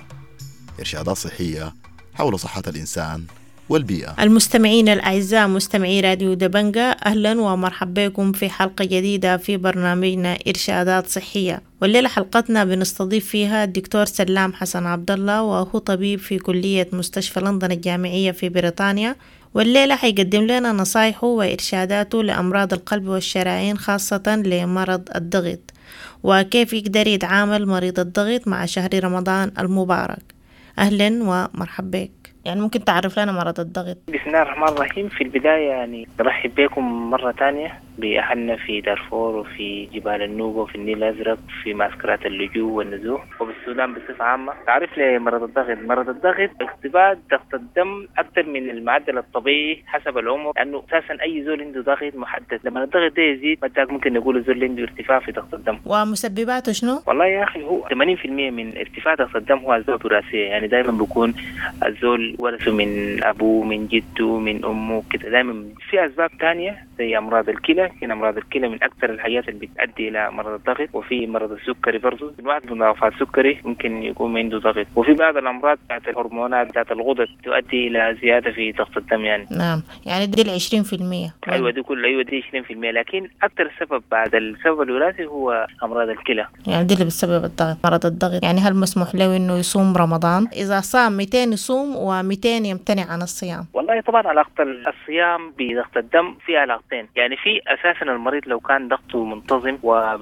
S21: حول صحة الإنسان والبيئة.
S22: المستمعين الأعزاء مستمعي راديو دبنجا، أهلا ومرحبا بكم في حلقة جديدة في برنامجنا إرشادات صحية. والليلة حلقتنا بنستضيف فيها الدكتور سلام حسن عبد الله، وهو طبيب في كلية مستشفى لندن الجامعية في بريطانيا. والليلة حيقدم لنا نصايحه وإرشاداته لأمراض القلب والشرايين، خاصة لمرض الضغط، وكيف يقدر يتعامل مريض الضغط مع شهر رمضان المبارك. أهلا ومرحبا بك. يعني ممكن تعرف لنا مرض الضغط؟
S23: بسم الله الرحمن الرحيم. في البداية يعني أرحب بكم مرة تانية
S2: بأهلنا في دارفور وفي جبال النوبة وفي النيل الأزرق في معسكرات اللجوء والنزوح وبالسودان بصفة عامة. تعرف لي مرض الضغط؟ مرض الضغط ارتفاع ضغط الدم أكثر من المعدل الطبيعي حسب العمر، لأنه أساسا أي زول عنده ضغط محدد، لما الضغط ده يزيد بدك ممكن نقول الزول عنده ارتفاع في ضغط الدم.
S22: ومسبباته شنو؟
S2: والله يا أخي هو 80% من ارتفاع ضغط الدم هو أسباب وراثية، يعني دائما بيكون الزول ورثه من أبوه من جده من أمه كده. دائما في أسباب تانية زي أمراض الكلى، أمراض الكلى من أكثر الحاجات اللي بتؤدي إلى مرض الضغط، وفي مرض السكري برضه، الواحد من ضعفات السكري ممكن يكون عنده ضغط، وفي بعض الأمراض بتاعت الهرمونات بتاعت الغدد تؤدي إلى زيادة في ضغط الدم يعني.
S22: نعم، يعني دي 20%.
S2: أيوة دي كل دي 20%، لكن أكثر سبب بعد السبب الوراثي هو أمراض الكلى،
S22: يعني دي اللي بتسبب الضغط. مرض الضغط يعني هل مسموح له إنه يصوم رمضان؟ إذا صام 200 يصوم و200 يمتنع عن الصيام.
S2: والله طبعا علاقة الصيام بضغط الدم في علاقتين، يعني في أساسا المريض لو كان ضغطه منتظم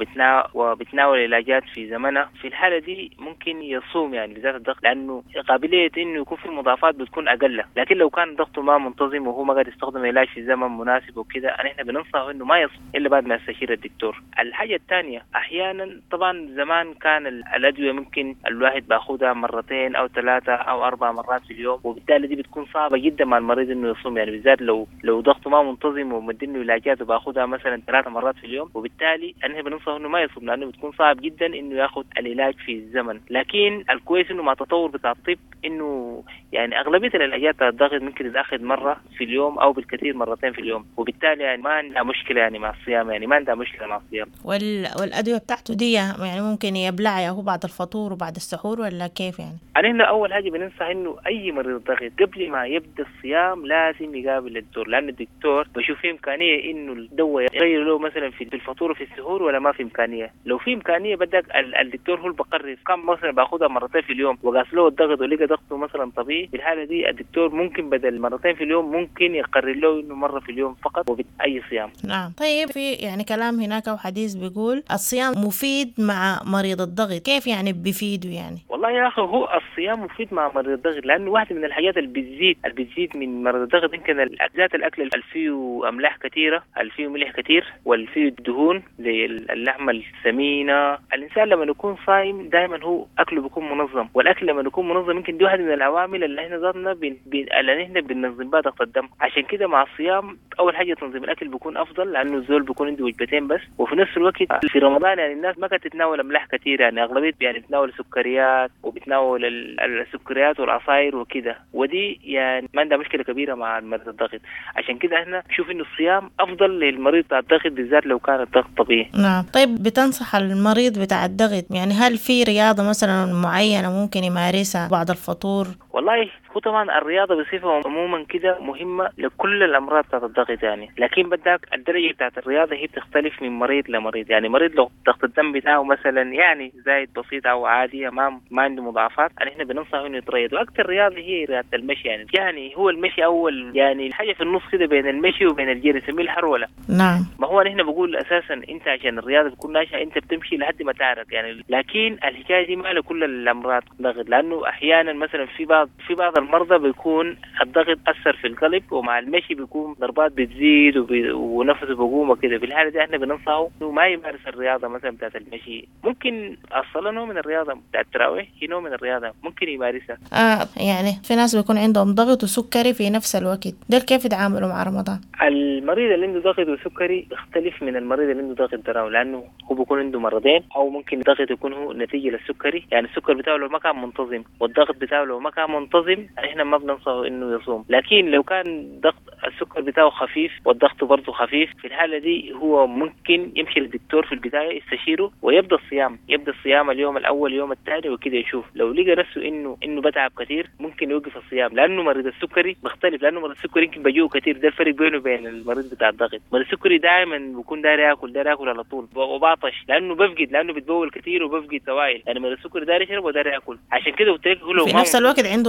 S2: وبتناول علاجات في زمنها، في الحالة دي ممكن يصوم يعني بذات الضغط، لأنه قابلية إنه يكون في مضاعفات بتكون أقل. لكن لو كان ضغطه ما منتظم وهو ما قاعد يستخدم علاج في زمن مناسب وكده، احنا بننصحه إنه ما يصوم إلا بعد ما يستشير الدكتور. الحاجة الثانية أحيانا طبعا زمان كان الأدوية ممكن الواحد باخدها 2 أو 3 أو 4 مرات في اليوم، وبالتالي دي بتكون صعبة جدا مع المريض إنه يصوم، يعني بالذات لو ضغطه ما منتظم ومدينه علاجات وباخدها مثلا 3 مرات في اليوم، وبالتالي احنا بننصحه إنه ما يصوم، لأنه بتكون صعب جدا إنه ياخد العلاج في الزمن. لكن الكويس إنه مع التطور بتاع الطب إنه يعني أغلبية العلاجات بتاع الضغط ممكن تتأخذ مرة في اليوم أو بالكثير 2 في اليوم، وبالتالي يعني ما عندها مشكلة يعني مع الصيام، يعني ما عندها مشكلة مع الصيام.
S22: والأدوية بتاعته دي يعني ممكن يبلعها هو بعد الفطور وبعد السحور ولا كيف يعني؟
S2: أنا أول حاجة بننصح إنه أي مريض ضغط قبل ما يبدأ الصيام لازم يقابل الدكتور، لأن الدكتور بشوف في إمكانية إنه الدواء يغير له مثلا في الفطور وفي السحور ولا ما في إمكانية. لو في إمكانية بدك الدكتور هو اللي بقرر كم مثلا باخدها 2 في اليوم وقاس له الضغط ولقى ضغطه مثلا طبيعي، في الحالة دي الدكتور ممكن بدل 2 في اليوم ممكن يقرر له إنه 1 في اليوم فقط وبأي صيام.
S22: نعم. طيب في يعني كلام هناك وحديث بيقول الصيام مفيد مع مريض الضغط، كيف يعني بيفيده يعني؟
S2: والله يا أخي هو الصيام مفيد مع مريض الضغط، لأنه واحدة من الحاجات اللي بتزيد من مريض الضغط يمكن ذات الأكل اللي فيه أملاح كثيرة، اللي فيه ملح كثير، واللي فيه الدهون زي اللحمة السمينة. الإنسان لما يكون صايم دائما هو أكله بيكون منظم، والأكل لما يكون منظم يمكن دي واحدة من العوامل اللي احنا ذاتنا اللي احنا بننظم بها ضغط الدم. عشان كده مع الصيام أول حاجة تنظيم الأكل بيكون أفضل، لأنه الزول بيكون عنده وجبتين بس، وفي نفس الوقت في رمضان يعني الناس ما قد تتناول أملاح كثير، يعني أغلبية يعني بتناول سكريات وبتناول السكريات والعصاير وكده، ودي يعني ما عندها مشكلة كبيرة مع مريض الضغط. عشان كده احنا نشوف إنه الصيام أفضل للمريض بتاع الضغط بالذات لو كان الضغط طبيعي.
S22: نعم. طيب بتنصح المريض بتاع الضغط يعني هل في رياضة مثلا معينة ممكن يمارسها بعد الفطور؟
S2: والله هو طبعا الرياضة بصفة عموما كده مهمة لكل الأمراض بتاعت الضغط يعني، لكن بدك الدرجة بتاعت الرياضة هي بتختلف من مريض لمريض. يعني مريض لو ضغط الدم بتاعه مثلا يعني زايد بسيط أو عادية ما عنده مضاعفات، يعني احنا بننصحه إنه يتريض، وأكثر رياضة هي رياضة المشي يعني هو المشي أول يعني حاجة في النص كده بين المشي وبين الجري نسميه الحرولة.
S22: نعم.
S2: ما هو نحن بقول أساسا أنت عشان الرياضة تكون ناجحة أنت بتمشي لحد ما تعرق يعني، لكن الحكاية دي ما لكل الأمراض ضغط، لأنه أحيانا مثلا في بعض المرضى بيكون الضغط أثر في القلب، ومع المشي بيكون ضربات بتزيد ونفسه بيقوم وكده. في الحالة دي احنا بننصحه إنه ما يمارس الرياضة مثلا بتاعت المشي. ممكن الصلاة نوع من الرياضة، بتاعت التراويح هي نوع من الرياضة ممكن يمارسها.
S22: يعني في ناس بيكون عندهم ضغط وسكري في نفس الوقت، ده كيف يتعاملوا مع رمضان؟
S2: المريض اللي عنده ضغط وسكري يختلف من المريض اللي عنده ضغط تراوي، لأنه هو بيكون عنده مرضين، أو ممكن الضغط يكون هو نتيجة للسكري، يعني السكر بتاعه لو ما كان منتظم والضغط بتاعه لو ما كان منتظم احنا ما بننصحه انه يصوم. لكن لو كان ضغط السكر بتاعه خفيف والضغط برضه خفيف، في الحالة دي هو ممكن يمشي للدكتور في البداية يستشيره ويبدأ الصيام اليوم الأول اليوم الثاني وكده، يشوف لو لقى نفسه انه بتعب كثير ممكن يوقف الصيام، لأنه مريض السكري بيختلف، لأنه مريض السكري يمكن بيجوه كثير، ده الفرق بينه وبين المريض بتاع الضغط. مريض السكري دائما بيكون داير ياكل على طول وبعطش، لأنه بتبول كثير وبفقد سوائل، يعني مريض السكري داير يشرب وداير ياكل، عشان كده قلت لك
S22: في نفس الوقت عنده ضغط.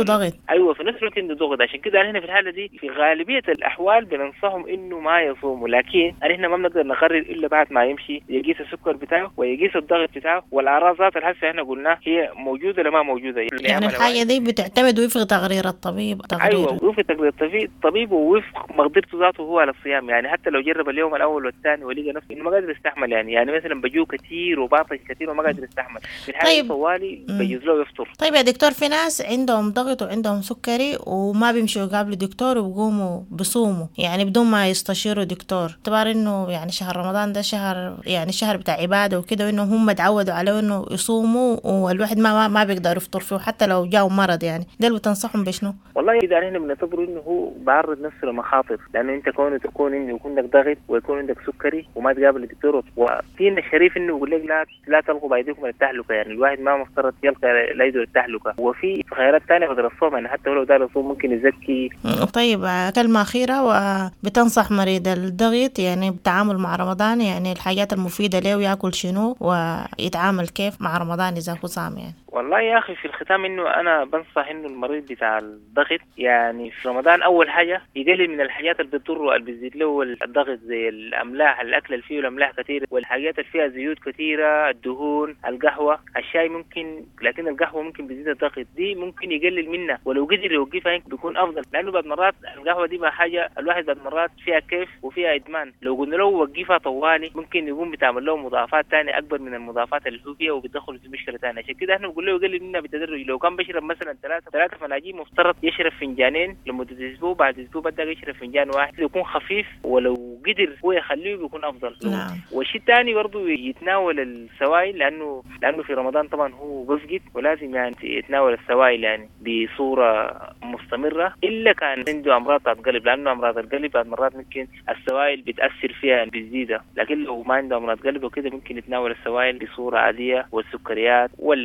S2: ايوه في نفس الوقت عنده ضغط. عشان كده احنا في الحاله دي في غالبيه الاحوال بننصحهم انه ما يصوموا، لكن احنا ما بنقدر نقرر الا بعد ما يمشي يقيس السكر بتاعه ويقيس الضغط بتاعه، والاعراض ذات الحسه احنا قلنا هي موجوده ولا ما موجوده.
S22: يعني الحاجه دي بتعتمد وفق تقرير الطبيب.
S2: ايوه وفق تقرير الطبيب ووفق مقدرته ذاته هو على الصيام. يعني حتى لو جرب اليوم الاول والثاني ولقى نفسه انه ما قادر يستحمل، يعني مثلا بجوع كثير وباطش كثير وما قادر يستحمل، في الحاله طوالي بيجوز له يفطر.
S22: طيب يا دكتور، في ناس عندهم ضغط وعندهم سكري وما بيمشوا يقابلوا دكتور وبيقوموا بصوموا يعني بدون ما يستشيروا دكتور، اعتبار انه يعني شهر رمضان ده شهر بتاع عباده وكده، وانه هم تعودوا على انه يصوموا والواحد ما بيقدر يفطر فيه حتى لو جاء مرض. يعني ده اللي بتنصحهم بشنو؟
S2: والله اذا احنا بنعتبر انه هو بعرض نفسه لمخاطر، لانه انت تكون عندك ضغط ويكون عندك سكري وما تقابل الدكتور، وفينا الشريف انه يقول لك لا تلقوا بايديكم للتهلكه. يعني الواحد ما مفترض يلقى ايده للتهلكه، وفي خيارات ثانيه بدل الصوم. يعني حتى لو دار الصوم ممكن يزكي.
S22: طيب كلمه اخيره، وبتنصح مريض الضغط يعني بالتعامل مع رمضان، يعني الحاجات المفيده له ياكل شنو ويتعامل كيف مع رمضان اذا هو صام؟ يعني
S2: والله يا اخي في الختام انه انا بنصح انه المريض بتاع الضغط يعني في رمضان اول حاجه يقلل من الحاجات اللي بتضره واللي بتزيد له الضغط، زي الاملاح، الاكل اللي فيه الاملاح كثير، والحاجات اللي فيها زيوت كثيره، الدهون، القهوه، الشاي ممكن، لكن القهوه ممكن بتزيد الضغط، دي ممكن يقلل منها، ولو قدر يوقفها بيكون افضل، لانه بعد مرات القهوه دي ما حاجه الواحد بعد مرات فيها كيف وفيها ادمان، لو قلنا له وقفها طوالي ممكن يقوم بتعمل له مضاعفات ثانيه اكبر من المضاعفات اللي هو فيها وبتدخل في مشكله ثانيه. عشان كده احنا بنقول له يقلل منها بالتدرج. لو كان بيشرب مثلا 3 فناجين مفترض يشرب فنجانين لمده اسبوع، بعد اسبوع بدأ يشرب فنجان واحد، يكون خفيف، ولو قدر هو يخليه بيكون افضل. والشيء الثاني برضه يتناول السوائل، لانه في رمضان طبعا هو بفقد، ولازم يعني يتناول السوائل يعني بصوره مستمره، الا كان عنده امراض بتاعت قلب، لانه امراض القلب بعد مرات ممكن السوائل بتاثر فيها بزياده، لكن لو ما عنده امراض قلب وكده ممكن يتناول السوائل بصوره عاديه، والسكريات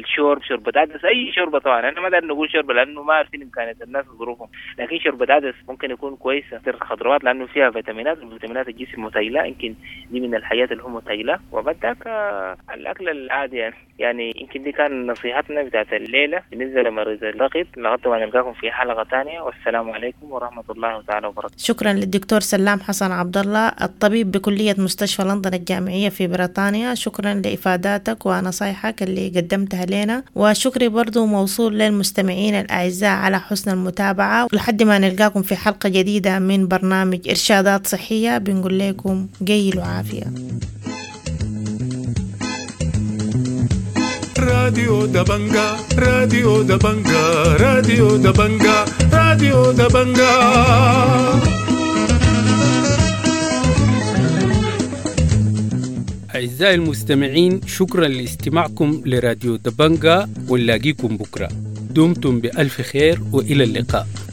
S2: شوربه عدس، اي شوربه. طبعا انا ما اقدر نقول شوربه لانه ما عارفين امكانيات الناس وظروفهم، لكن شوربه عدس ممكن يكون كويسه. الخضروات لانه فيها فيتامينات، وفيتامينات الجسم متيله، يمكن دي من الحاجات اللي هم متيله. وبدك الاكل العادي يعني يمكن دي كان نصيحتنا بتاعت الليله بالنسبه لمريض الضغط. لغايه ما نلقاكم في حلقه ثانيه، والسلام عليكم ورحمه الله تعالى وبركاته.
S22: شكرا للدكتور سلام حسن عبد الله، الطبيب بكليه مستشفى لندن الجامعيه في بريطانيا. شكرا لافاداتك ونصايحك اللي قدمتها لنا، وشكري برضو موصول للمستمعين الاعزاء على حسن المتابعه. لحد ما نلقاكم في حلقه جديده من برنامج ارشادات صحيه، بنقول لكم جيل وعافيه.
S12: راديو دبنجا راديو دبنجا راديو دبنجا راديو دبنجا.
S1: أعزائي المستمعين، شكرا لاستماعكم لراديو دبنجا، ونلاقيكم بكرة. دمتم بألف خير وإلى اللقاء.